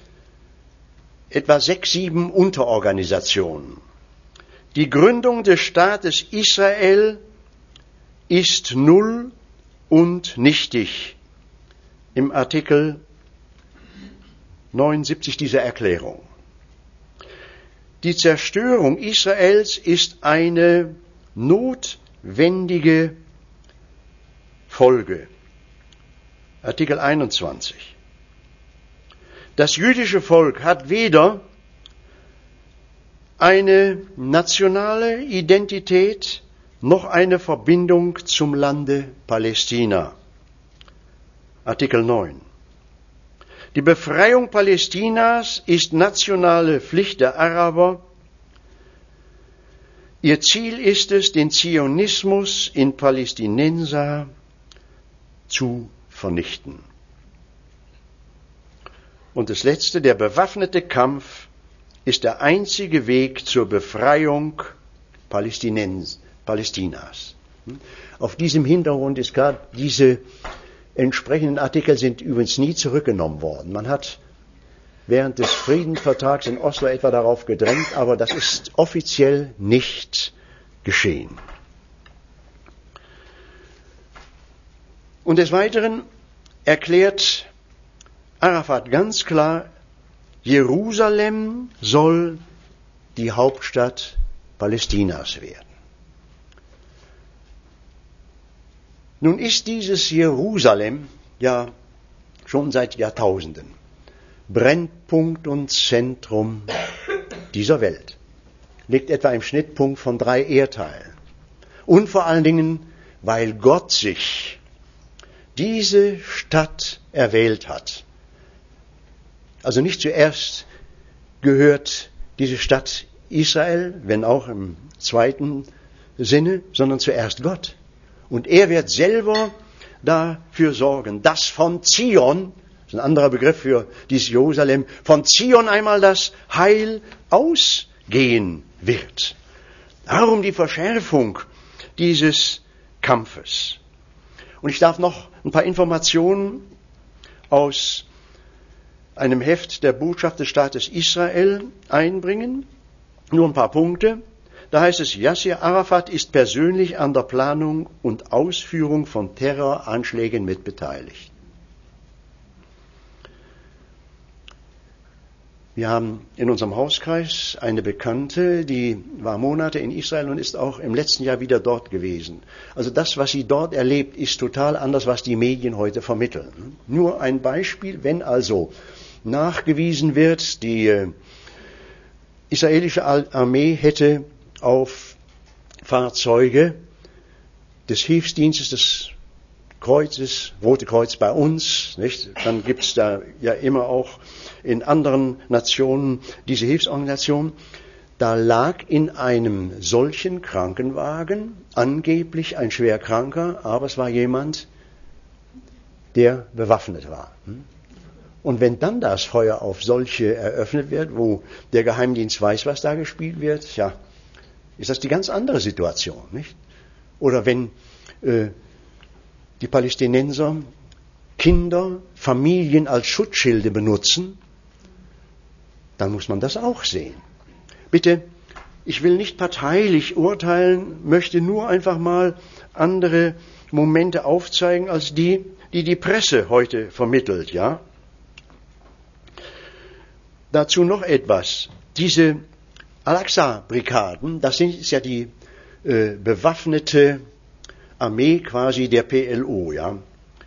etwa 6, 7 Unterorganisationen. Die Gründung des Staates Israel ist null und nichtig im Artikel 79 dieser Erklärung. Die Zerstörung Israels ist eine notwendige Folge. Artikel 21. Das jüdische Volk hat weder eine nationale Identität noch eine Verbindung zum Lande Palästina. Artikel 9. Die Befreiung Palästinas ist nationale Pflicht der Araber. Ihr Ziel ist es, den Zionismus in Palästinenser zu vernichten. Und das Letzte, der bewaffnete Kampf ist der einzige Weg zur Befreiung Palästinas. Auf diesem Hintergrund ist klar, diese entsprechenden Artikel sind übrigens nie zurückgenommen worden. Man hat während des Friedensvertrags in Oslo etwa darauf gedrängt, aber das ist offiziell nicht geschehen. Und des Weiteren erklärt Arafat ganz klar, Jerusalem soll die Hauptstadt Palästinas werden. Nun ist dieses Jerusalem ja schon seit Jahrtausenden Brennpunkt und Zentrum dieser Welt. Liegt etwa im Schnittpunkt von 3 Erdteilen. Und vor allen Dingen, weil Gott sich diese Stadt erwählt hat. Also nicht zuerst gehört diese Stadt Israel, wenn auch im zweiten Sinne, sondern zuerst Gott. Und er wird selber dafür sorgen, dass von Zion, das ist ein anderer Begriff für dieses Jerusalem, von Zion einmal das Heil ausgehen wird. Darum die Verschärfung dieses Kampfes. Und ich darf noch ein paar Informationen aus einem Heft der Botschaft des Staates Israel einbringen. Nur ein paar Punkte. da heißt es, Yasser Arafat ist persönlich an der Planung und Ausführung von Terroranschlägen mitbeteiligt. Wir haben in unserem Hauskreis eine Bekannte, die war Monate in Israel und ist auch im letzten Jahr wieder dort gewesen. Also das, was sie dort erlebt, ist total anders, was die Medien heute vermitteln. Nur ein Beispiel, wenn also nachgewiesen wird, die israelische Armee hätte auf Fahrzeuge des Hilfsdienstes des Kreuzes, Rote Kreuz bei uns, nicht? Dann gibt es da ja immer auch in anderen Nationen diese Hilfsorganisation. Da lag in einem solchen Krankenwagen angeblich ein Schwerkranker, aber es war jemand, der bewaffnet war. Und wenn dann das Feuer auf solche eröffnet wird, wo der Geheimdienst weiß, was da gespielt wird, ja, ist das die ganz andere Situation, nicht? Oder wenn die Palästinenser Kinder, Familien als Schutzschilde benutzen, dann muss man das auch sehen. Bitte, ich will nicht parteilich urteilen, möchte nur einfach mal andere Momente aufzeigen als die Presse heute vermittelt, ja. Dazu noch etwas. Diese Al-Aqsa-Brigaden, das ist ja die bewaffnete Armee quasi der PLO, ja.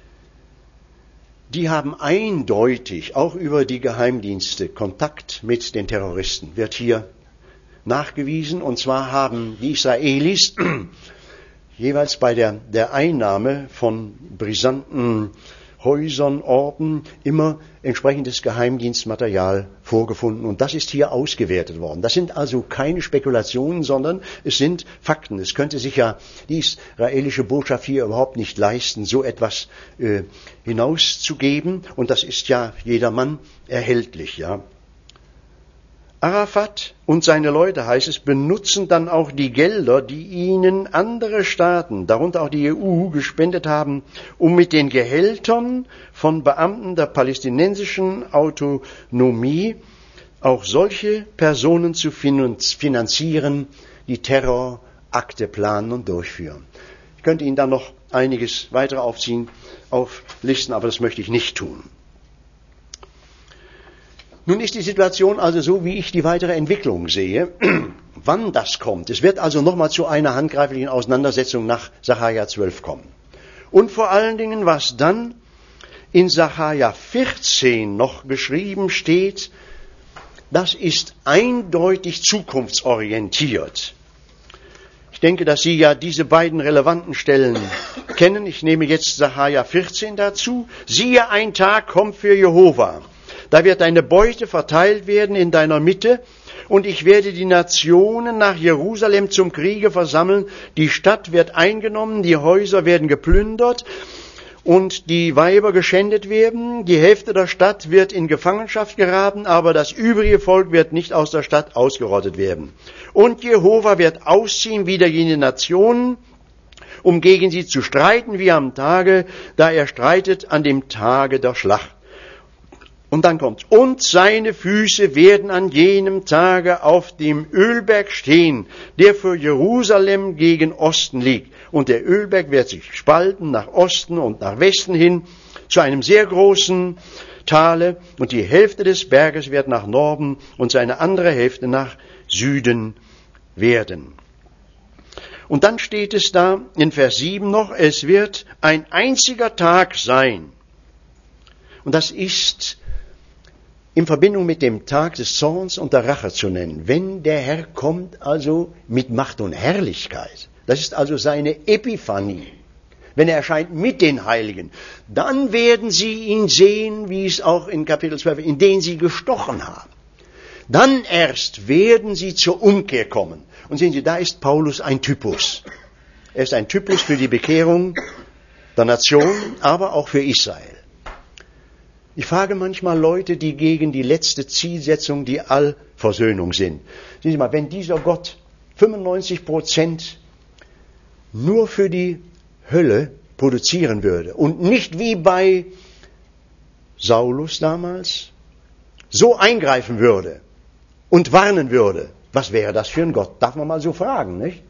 Die haben eindeutig, auch über die Geheimdienste, Kontakt mit den Terroristen, wird hier nachgewiesen. Und zwar haben die Israelis jeweils bei der Einnahme von brisanten Häusern, Orten immer entsprechendes Geheimdienstmaterial vorgefunden. Und das ist hier ausgewertet worden. Das sind also keine Spekulationen, sondern es sind Fakten. Es könnte sich ja die israelische Botschaft hier überhaupt nicht leisten, so etwas hinauszugeben. Und das ist ja jedermann erhältlich, ja. Arafat und seine Leute, heißt es, benutzen dann auch die Gelder, die ihnen andere Staaten, darunter auch die EU, gespendet haben, um mit den Gehältern von Beamten der palästinensischen Autonomie auch solche Personen zu finanzieren, die Terrorakte planen und durchführen. Ich könnte Ihnen da noch einiges weitere auflisten, aber das möchte ich nicht tun. Nun ist die Situation also so, wie ich die weitere Entwicklung sehe, wann das kommt. Es wird also nochmal zu einer handgreiflichen Auseinandersetzung nach Sacharja 12 kommen. Und vor allen Dingen, was dann in Sacharja 14 noch geschrieben steht, das ist eindeutig zukunftsorientiert. Ich denke, dass Sie ja diese beiden relevanten Stellen kennen. Ich nehme jetzt Sacharja 14 dazu. Siehe, ein Tag kommt für Jehova. Da wird deine Beute verteilt werden in deiner Mitte, und ich werde die Nationen nach Jerusalem zum Kriege versammeln. Die Stadt wird eingenommen, die Häuser werden geplündert und die Weiber geschändet werden. Die Hälfte der Stadt wird in Gefangenschaft geraten, aber das übrige Volk wird nicht aus der Stadt ausgerottet werden. Und Jehova wird ausziehen wider jene Nationen, um gegen sie zu streiten, wie am Tage, da er streitet an dem Tage der Schlacht. Und dann kommt, und seine Füße werden an jenem Tage auf dem Ölberg stehen, der für Jerusalem gegen Osten liegt. Und der Ölberg wird sich spalten nach Osten und nach Westen hin zu einem sehr großen Tale, und die Hälfte des Berges wird nach Norden und seine andere Hälfte nach Süden werden. Und dann steht es da in Vers 7 noch, es wird ein einziger Tag sein. Und das ist in Verbindung mit dem Tag des Zorns und der Rache zu nennen. Wenn der Herr kommt, also mit Macht und Herrlichkeit, das ist also seine Epiphanie, wenn er erscheint mit den Heiligen, dann werden sie ihn sehen, wie es auch in Kapitel 12, in denen sie gestochen haben. Dann erst werden sie zur Umkehr kommen. Und sehen Sie, da ist Paulus ein Typus. Er ist ein Typus für die Bekehrung der Nation, aber auch für Israel. Ich frage manchmal Leute, die gegen die letzte Zielsetzung, die Allversöhnung sind. Sehen Sie mal, wenn dieser Gott 95% nur für die Hölle produzieren würde und nicht wie bei Saulus damals so eingreifen würde und warnen würde, Was wäre das für ein Gott? Darf man mal so fragen, nicht?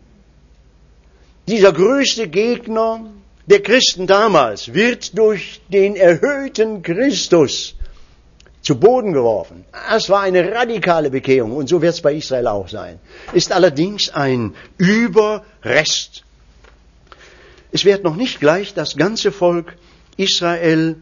Dieser größte Gegner der Christen damals wird durch den erhöhten Christus zu Boden geworfen. Das war eine radikale Bekehrung und so wird es bei Israel auch sein. Ist allerdings ein Überrest. Es wird noch nicht gleich das ganze Volk Israel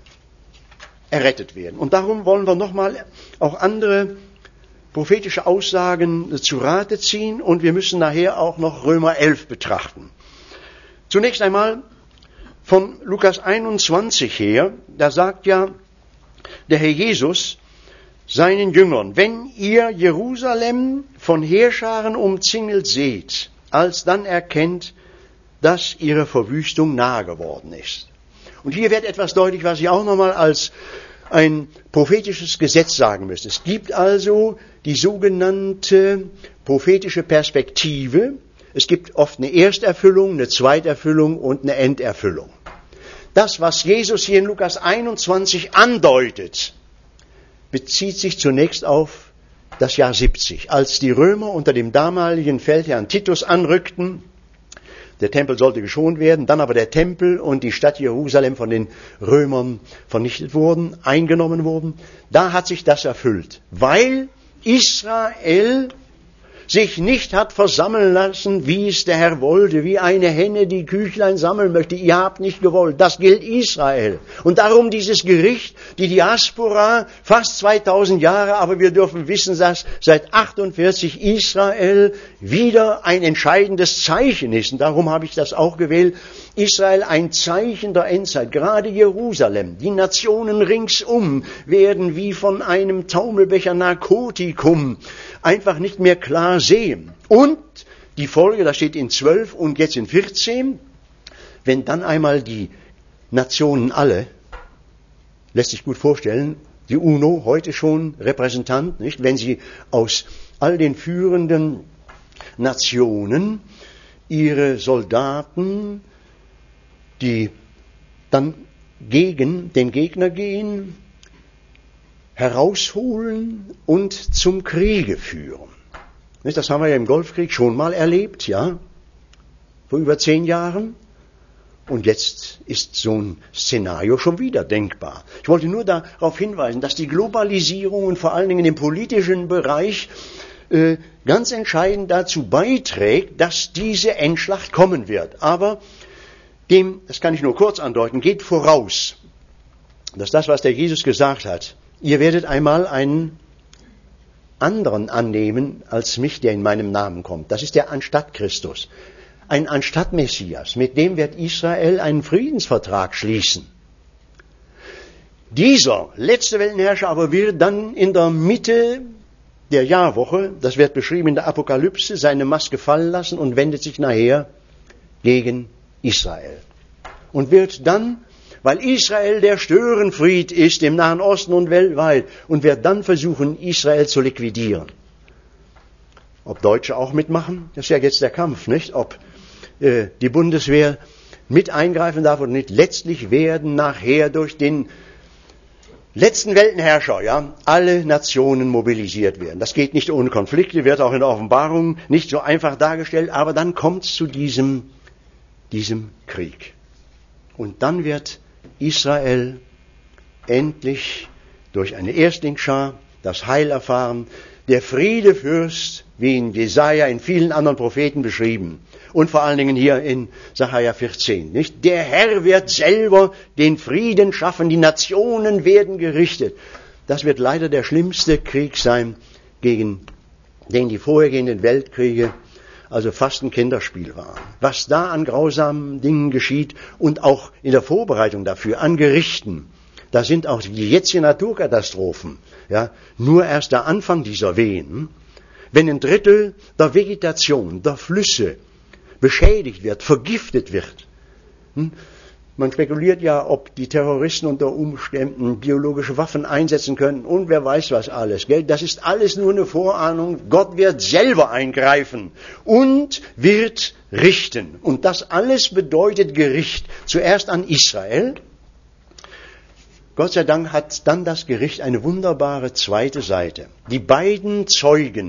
errettet werden. Und darum wollen wir nochmal auch andere prophetische Aussagen zu Rate ziehen und wir müssen nachher auch noch Römer 11 betrachten. Zunächst einmal von Lukas 21 her, da sagt ja der Herr Jesus seinen Jüngern, wenn ihr Jerusalem von Heerscharen umzingelt seht, alsdann erkennt, dass ihre Verwüstung nahe geworden ist. Und hier wird etwas deutlich, was ich auch nochmal als ein prophetisches Gesetz sagen müsste. Es gibt also die sogenannte prophetische Perspektive. Es gibt oft eine Ersterfüllung, eine Zweiterfüllung und eine Enderfüllung. Das, was Jesus hier in Lukas 21 andeutet, bezieht sich zunächst auf das Jahr 70, als die Römer unter dem damaligen Feldherrn Titus anrückten. Der Tempel sollte geschont werden, dann aber der Tempel und die Stadt Jerusalem von den Römern vernichtet wurden, eingenommen wurden. Da hat sich das erfüllt, weil Israel sich nicht hat versammeln lassen, wie es der Herr wollte, wie eine Henne die Küchlein sammeln möchte. Ihr habt nicht gewollt. Das gilt Israel. Und darum dieses Gericht, die Diaspora, fast 2000 Jahre, aber wir dürfen wissen, dass seit 48 Israel wieder ein entscheidendes Zeichen ist. Und darum habe ich das auch gewählt. Israel ein Zeichen der Endzeit. Gerade Jerusalem, die Nationen ringsum werden wie von einem Taumelbecher Narkotikum einfach nicht mehr klar sehen. Und die Folge, das steht in 12 und jetzt in 14, wenn dann einmal die Nationen alle, lässt sich gut vorstellen, die UNO, heute schon Repräsentant, nicht? Wenn sie aus all den führenden Nationen ihre Soldaten, die dann gegen den Gegner gehen, herausholen und zum Kriege führen. Das haben wir ja im Golfkrieg schon mal erlebt, ja, vor über 10 Jahren. Und jetzt ist so ein Szenario schon wieder denkbar. Ich wollte nur darauf hinweisen, dass die Globalisierung und vor allen Dingen im politischen Bereich ganz entscheidend dazu beiträgt, dass diese Endschlacht kommen wird. Aber dem, das kann ich nur kurz andeuten, geht voraus, dass das, was der Jesus gesagt hat, ihr werdet einmal einen anderen annehmen als mich, der in meinem Namen kommt. Das ist der anstatt Christus. Ein anstatt Messias. Mit dem wird Israel einen Friedensvertrag schließen. Dieser letzte Weltenherrscher aber wird dann in der Mitte der Jahrwoche, das wird beschrieben in der Apokalypse, seine Maske fallen lassen und wendet sich nachher gegen Israel. Und wird dann, weil Israel der Störenfried ist im Nahen Osten und weltweit, und wird dann versuchen, Israel zu liquidieren. Ob Deutsche auch mitmachen, das ist ja jetzt der Kampf, nicht? Ob die Bundeswehr mit eingreifen darf oder nicht. Letztlich werden nachher durch den letzten Weltenherrscher, ja, alle Nationen mobilisiert werden. Das geht nicht ohne Konflikte, wird auch in der Offenbarung nicht so einfach dargestellt, aber dann kommt es zu diesem Krieg. Und dann wird Israel endlich durch eine Erstlingsschar das Heil erfahren. Der Friedefürst, wie in Jesaja, in vielen anderen Propheten beschrieben. Und vor allen Dingen hier in Sacharja 14. Nicht? Der Herr wird selber den Frieden schaffen, die Nationen werden gerichtet. Das wird leider der schlimmste Krieg sein, gegen den die vorhergehenden Weltkriege also fast ein Kinderspiel waren. Was da an grausamen Dingen geschieht und auch in der Vorbereitung dafür, an Gerichten, da sind auch die jetzigen Naturkatastrophen, ja, nur erst der Anfang dieser Wehen. Wenn 1/3 der Vegetation, der Flüsse beschädigt wird, vergiftet wird. Man spekuliert ja, ob die Terroristen unter Umständen biologische Waffen einsetzen können und wer weiß was alles. Gell? Das ist alles nur eine Vorahnung. Gott wird selber eingreifen und wird richten. Und das alles bedeutet Gericht. Zuerst an Israel. Gott sei Dank hat dann das Gericht eine wunderbare zweite Seite. Die beiden Zeugen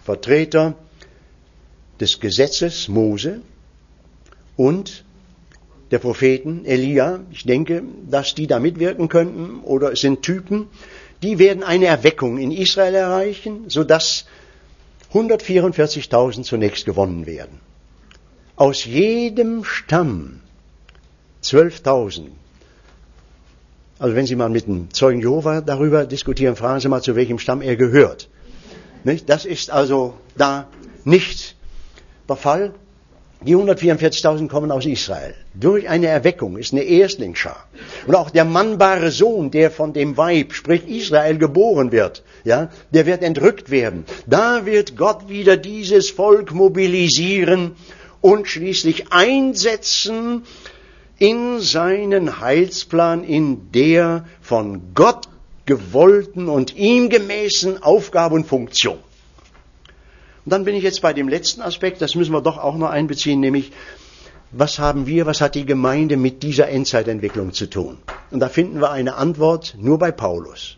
Vertreter des Gesetzes Mose und der Propheten Elia. Ich denke, dass die da mitwirken könnten, oder es sind Typen, die werden eine Erweckung in Israel erreichen, sodass 144.000 zunächst gewonnen werden. Aus jedem Stamm 12.000. Also wenn Sie mal mit dem Zeugen Jehova darüber diskutieren, fragen Sie mal, zu welchem Stamm er gehört. Nicht? Das ist also da nicht der Fall. Die 144.000 kommen aus Israel. Durch eine Erweckung ist eine Erstlingsschar. Und auch der mannbare Sohn, der von dem Weib, sprich Israel, geboren wird, ja, der wird entrückt werden. Da wird Gott wieder dieses Volk mobilisieren und schließlich einsetzen in seinen Heilsplan, in der von Gott gewollten und ihm gemäßen Aufgabe und Funktion. Und dann bin ich jetzt bei dem letzten Aspekt, das müssen wir doch auch noch einbeziehen, nämlich, was hat die Gemeinde mit dieser Endzeitentwicklung zu tun? Und da finden wir eine Antwort nur bei Paulus.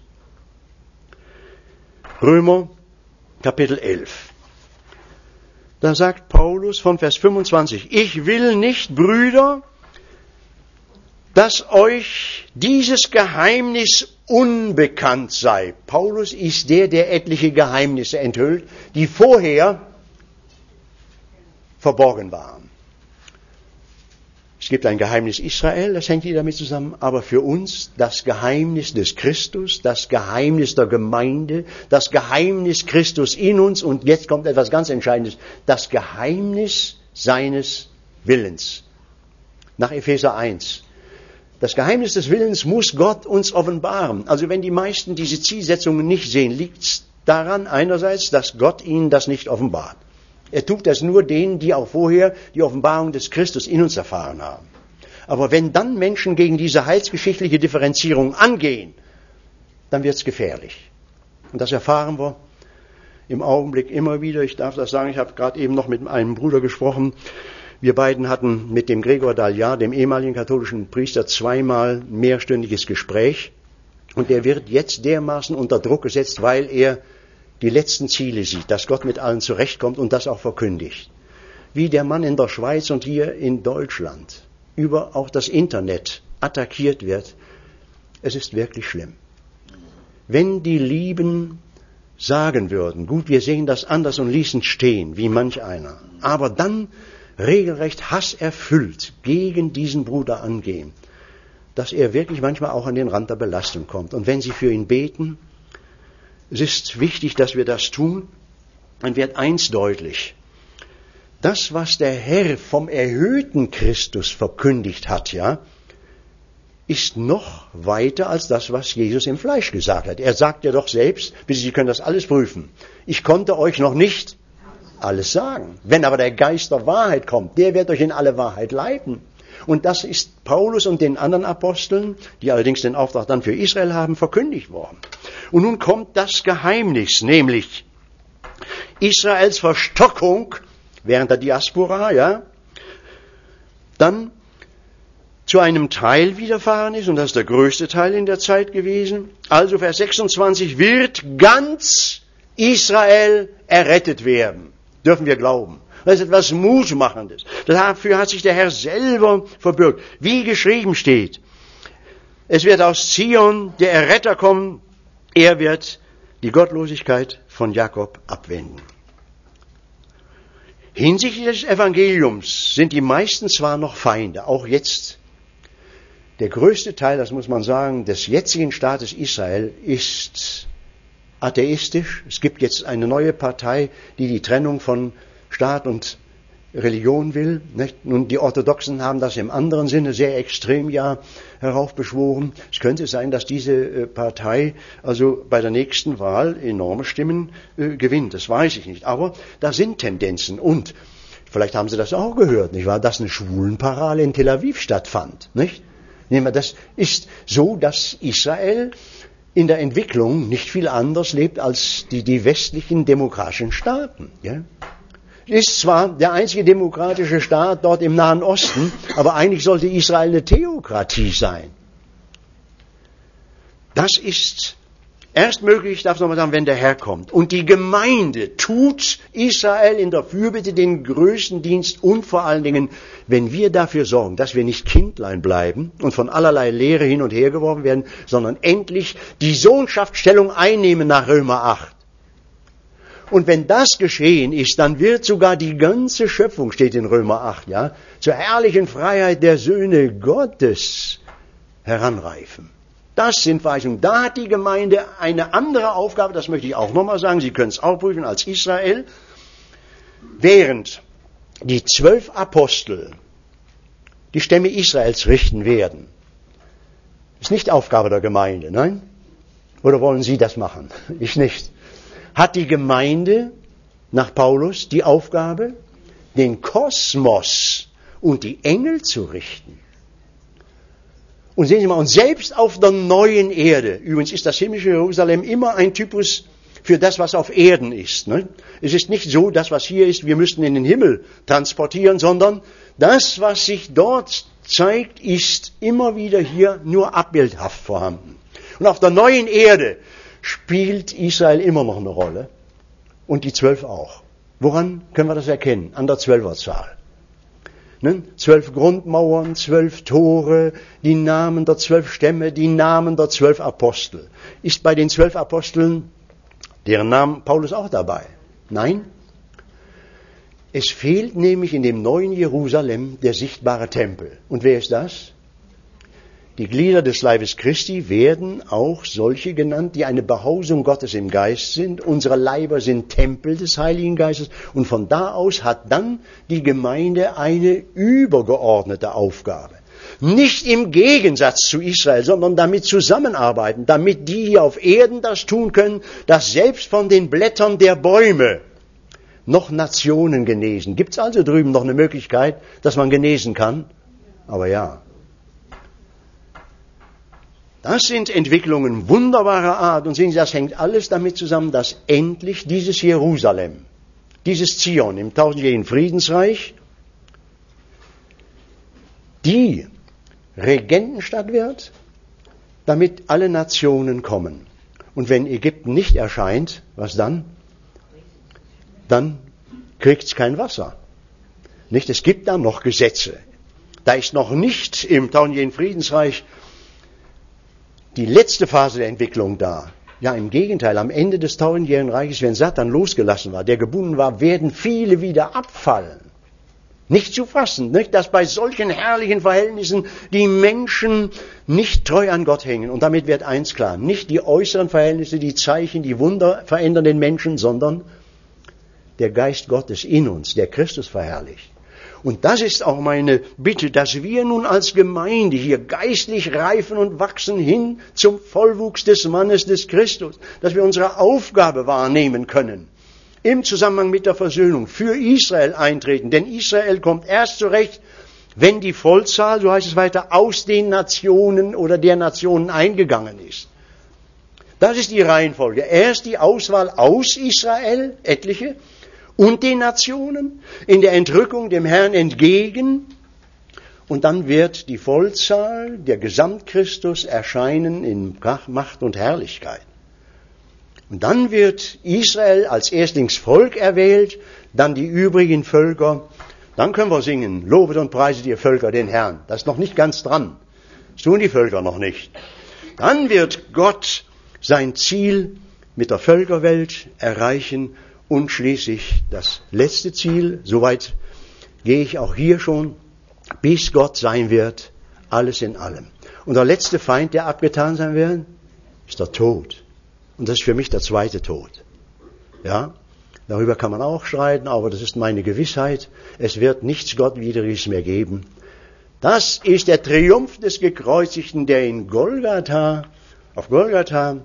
Römer, Kapitel 11. Da sagt Paulus von Vers 25, ich will nicht, Brüder, dass euch dieses Geheimnis unbekannt sei. Paulus ist der etliche Geheimnisse enthüllt, die vorher verborgen waren. Es gibt ein Geheimnis Israel, das hängt hier damit zusammen, aber für uns das Geheimnis des Christus, das Geheimnis der Gemeinde, das Geheimnis Christus in uns, und jetzt kommt etwas ganz Entscheidendes, das Geheimnis seines Willens. Nach Epheser 1. Das Geheimnis des Willens muss Gott uns offenbaren. Also wenn die meisten diese Zielsetzungen nicht sehen, liegt es daran einerseits, dass Gott ihnen das nicht offenbart. Er tut das nur denen, die auch vorher die Offenbarung des Christus in uns erfahren haben. Aber wenn dann Menschen gegen diese heilsgeschichtliche Differenzierung angehen, dann wird es gefährlich. Und das erfahren wir im Augenblick immer wieder. Ich darf das sagen, ich habe gerade eben noch mit einem Bruder gesprochen. Wir beiden hatten mit dem Gregor Dalliard, dem ehemaligen katholischen Priester, zweimal mehrstündiges Gespräch. Und der wird jetzt dermaßen unter Druck gesetzt, weil er die letzten Ziele sieht, dass Gott mit allen zurechtkommt und das auch verkündigt. Wie der Mann in der Schweiz und hier in Deutschland über auch das Internet attackiert wird, es ist wirklich schlimm. Wenn die Lieben sagen würden, gut, wir sehen das anders und ließen stehen, wie manch einer, aber dann regelrecht hasserfüllt gegen diesen Bruder angehen, dass er wirklich manchmal auch an den Rand der Belastung kommt. Und wenn Sie für ihn beten, es ist wichtig, dass wir das tun, dann wird eins deutlich. Das, was der Herr vom erhöhten Christus verkündigt hat, ja, ist noch weiter als das, was Jesus im Fleisch gesagt hat. Er sagt ja doch selbst, bitte, Sie können das alles prüfen, ich konnte euch noch nicht alles sagen. Wenn aber der Geist der Wahrheit kommt, der wird euch in alle Wahrheit leiten. Und das ist Paulus und den anderen Aposteln, die allerdings den Auftrag dann für Israel haben, verkündigt worden. Und nun kommt das Geheimnis, nämlich Israels Verstockung während der Diaspora, ja, dann zu einem Teil widerfahren ist, und das ist der größte Teil in der Zeit gewesen. Also Vers 26, wird ganz Israel errettet werden. Dürfen wir glauben. Das ist etwas Mutmachendes. Dafür hat sich der Herr selber verbürgt. Wie geschrieben steht, es wird aus Zion der Erretter kommen, er wird die Gottlosigkeit von Jakob abwenden. Hinsichtlich des Evangeliums sind die meisten zwar noch Feinde, auch jetzt. Der größte Teil, das muss man sagen, des jetzigen Staates Israel ist atheistisch. Es gibt jetzt eine neue Partei, die die Trennung von Staat und Religion will. Nicht? Nun, die Orthodoxen haben das im anderen Sinne sehr extrem ja heraufbeschworen. Es könnte sein, dass diese Partei also bei der nächsten Wahl enorme Stimmen gewinnt. Das weiß ich nicht. Aber da sind Tendenzen. Und vielleicht haben Sie das auch gehört, nicht wahr? Dass eine Schwulenparade in Tel Aviv stattfand. Nicht? Das ist so, dass Israel in der Entwicklung nicht viel anders lebt als die westlichen demokratischen Staaten. Ja? Ist zwar der einzige demokratische Staat dort im Nahen Osten, aber eigentlich sollte Israel eine Theokratie sein. Das ist Erstmöglich, ich darf es nochmal sagen, wenn der Herr kommt. Und die Gemeinde tut Israel in der Fürbitte den größten Dienst und vor allen Dingen, wenn wir dafür sorgen, dass wir nicht Kindlein bleiben und von allerlei Lehre hin und her geworfen werden, sondern endlich die Sohnschaftsstellung einnehmen nach Römer 8. Und wenn das geschehen ist, dann wird sogar die ganze Schöpfung, steht in Römer 8, ja, zur herrlichen Freiheit der Söhne Gottes heranreifen. Das sind Verheißungen. Da hat die Gemeinde eine andere Aufgabe, das möchte ich auch nochmal sagen, Sie können es auch prüfen, als Israel. Während die 12 Apostel die Stämme Israels richten werden, ist nicht Aufgabe der Gemeinde, nein? Oder wollen Sie das machen? Ich nicht. Hat die Gemeinde nach Paulus die Aufgabe, den Kosmos und die Engel zu richten. Und sehen Sie mal, und selbst auf der neuen Erde, übrigens ist das himmlische Jerusalem immer ein Typus für das, was auf Erden ist. Ne? Es ist nicht so, das, was hier ist, wir müssten in den Himmel transportieren, sondern das, was sich dort zeigt, ist immer wieder hier nur abbildhaft vorhanden. Und auf der neuen Erde spielt Israel immer noch eine Rolle. Und die 12 auch. Woran können wir das erkennen? An der 12er-Zahl. 12 Grundmauern, 12 Tore, die Namen der 12 Stämme, die Namen der 12 Apostel. Ist bei den 12 Aposteln deren Namen Paulus auch dabei? Nein. Es fehlt nämlich in dem neuen Jerusalem der sichtbare Tempel. Und wer ist das? Die Glieder des Leibes Christi werden auch solche genannt, die eine Behausung Gottes im Geist sind. Unsere Leiber sind Tempel des Heiligen Geistes. Und von da aus hat dann die Gemeinde eine übergeordnete Aufgabe. Nicht im Gegensatz zu Israel, sondern damit zusammenarbeiten, damit die hier auf Erden das tun können, dass selbst von den Blättern der Bäume noch Nationen genesen. Gibt es also drüben noch eine Möglichkeit, dass man genesen kann? Aber ja. Das sind Entwicklungen wunderbarer Art. Und sehen Sie, das hängt alles damit zusammen, dass endlich dieses Jerusalem, dieses Zion im tausendjährigen Friedensreich, die Regentenstadt wird, damit alle Nationen kommen. Und wenn Ägypten nicht erscheint, was dann? Dann kriegt es kein Wasser. Nicht? Es gibt da noch Gesetze. Da ist noch nicht im tausendjährigen Friedensreich die letzte Phase der Entwicklung da. Ja, im Gegenteil, am Ende des tausendjährigen Reiches, wenn Satan losgelassen war, der gebunden war, werden viele wieder abfallen. Nicht zu fassen, nicht, dass bei solchen herrlichen Verhältnissen die Menschen nicht treu an Gott hängen. Und damit wird eins klar, nicht die äußeren Verhältnisse, die Zeichen, die Wunder verändern den Menschen, sondern der Geist Gottes in uns, der Christus verherrlicht. Und das ist auch meine Bitte, dass wir nun als Gemeinde hier geistlich reifen und wachsen hin zum Vollwuchs des Mannes des Christus, dass wir unsere Aufgabe wahrnehmen können, im Zusammenhang mit der Versöhnung für Israel eintreten. Denn Israel kommt erst zurecht, wenn die Vollzahl, so heißt es weiter, aus den Nationen oder der Nationen eingegangen ist. Das ist die Reihenfolge. Erst die Auswahl aus Israel, etliche, und den Nationen in der Entrückung dem Herrn entgegen. Und dann wird die Vollzahl, der Gesamtchristus, erscheinen in Macht und Herrlichkeit. Und dann wird Israel als Erstlingsvolk erwählt, dann die übrigen Völker. Dann können wir singen, lobet und preiset ihr Völker den Herrn. Das ist noch nicht ganz dran. Das tun die Völker noch nicht. Dann wird Gott sein Ziel mit der Völkerwelt erreichen. Und schließlich das letzte Ziel, soweit gehe ich auch hier schon, bis Gott sein wird, alles in allem. Und der letzte Feind, der abgetan sein wird, ist der Tod. Und das ist für mich der zweite Tod. Ja, darüber kann man auch streiten, aber das ist meine Gewissheit. Es wird nichts Gottwidriges mehr geben. Das ist der Triumph des Gekreuzigten, der in Golgatha, auf Golgatha,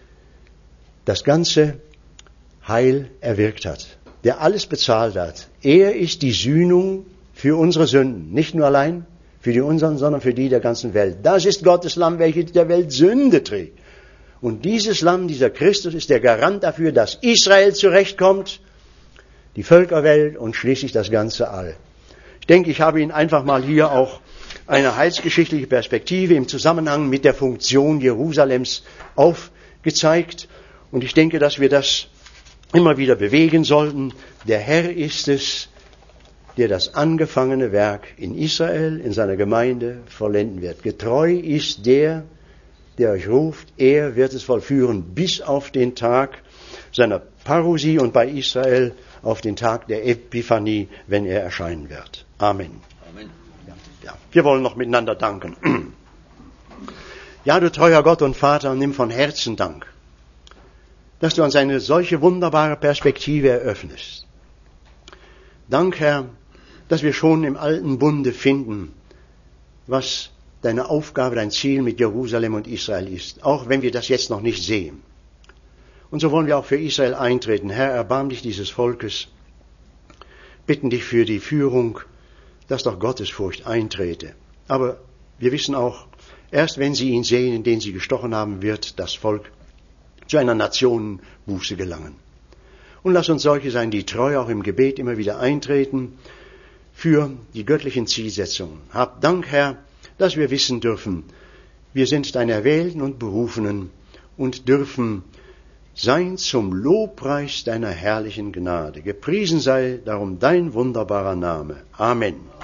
das ganze Heil erwirkt hat, der alles bezahlt hat. Er ist die Sühnung für unsere Sünden, nicht nur allein für die unseren, sondern für die der ganzen Welt. Das ist Gottes Lamm, welches der Welt Sünde trägt. Und dieses Lamm, dieser Christus, ist der Garant dafür, dass Israel zurechtkommt, die Völkerwelt und schließlich das ganze All. Ich denke, ich habe Ihnen einfach mal hier auch eine heilsgeschichtliche Perspektive im Zusammenhang mit der Funktion Jerusalems auf gezeigt. Und ich denke, dass wir das immer wieder bewegen sollten. Der Herr ist es, der das angefangene Werk in Israel, in seiner Gemeinde vollenden wird. Getreu ist der euch ruft, er wird es vollführen bis auf den Tag seiner Parousie und bei Israel auf den Tag der Epiphanie, wenn er erscheinen wird. Amen. Amen. Ja, wir wollen noch miteinander danken. Ja, du treuer Gott und Vater, nimm von Herzen Dank, dass du uns eine solche wunderbare Perspektive eröffnest. Dank, Herr, dass wir schon im alten Bunde finden, was deine Aufgabe, dein Ziel mit Jerusalem und Israel ist, auch wenn wir das jetzt noch nicht sehen. Und so wollen wir auch für Israel eintreten. Herr, erbarm dich dieses Volkes, bitten dich für die Führung, dass doch Gottesfurcht eintrete. Aber wir wissen auch, erst wenn sie ihn sehen, in den sie gestochen haben, wird das Volk zu einer Nationenbuße gelangen. Und lass uns solche sein, die treu auch im Gebet immer wieder eintreten für die göttlichen Zielsetzungen. Hab Dank, Herr, dass wir wissen dürfen, wir sind deine Erwählten und Berufenen und dürfen sein zum Lobpreis deiner herrlichen Gnade. Gepriesen sei darum dein wunderbarer Name. Amen.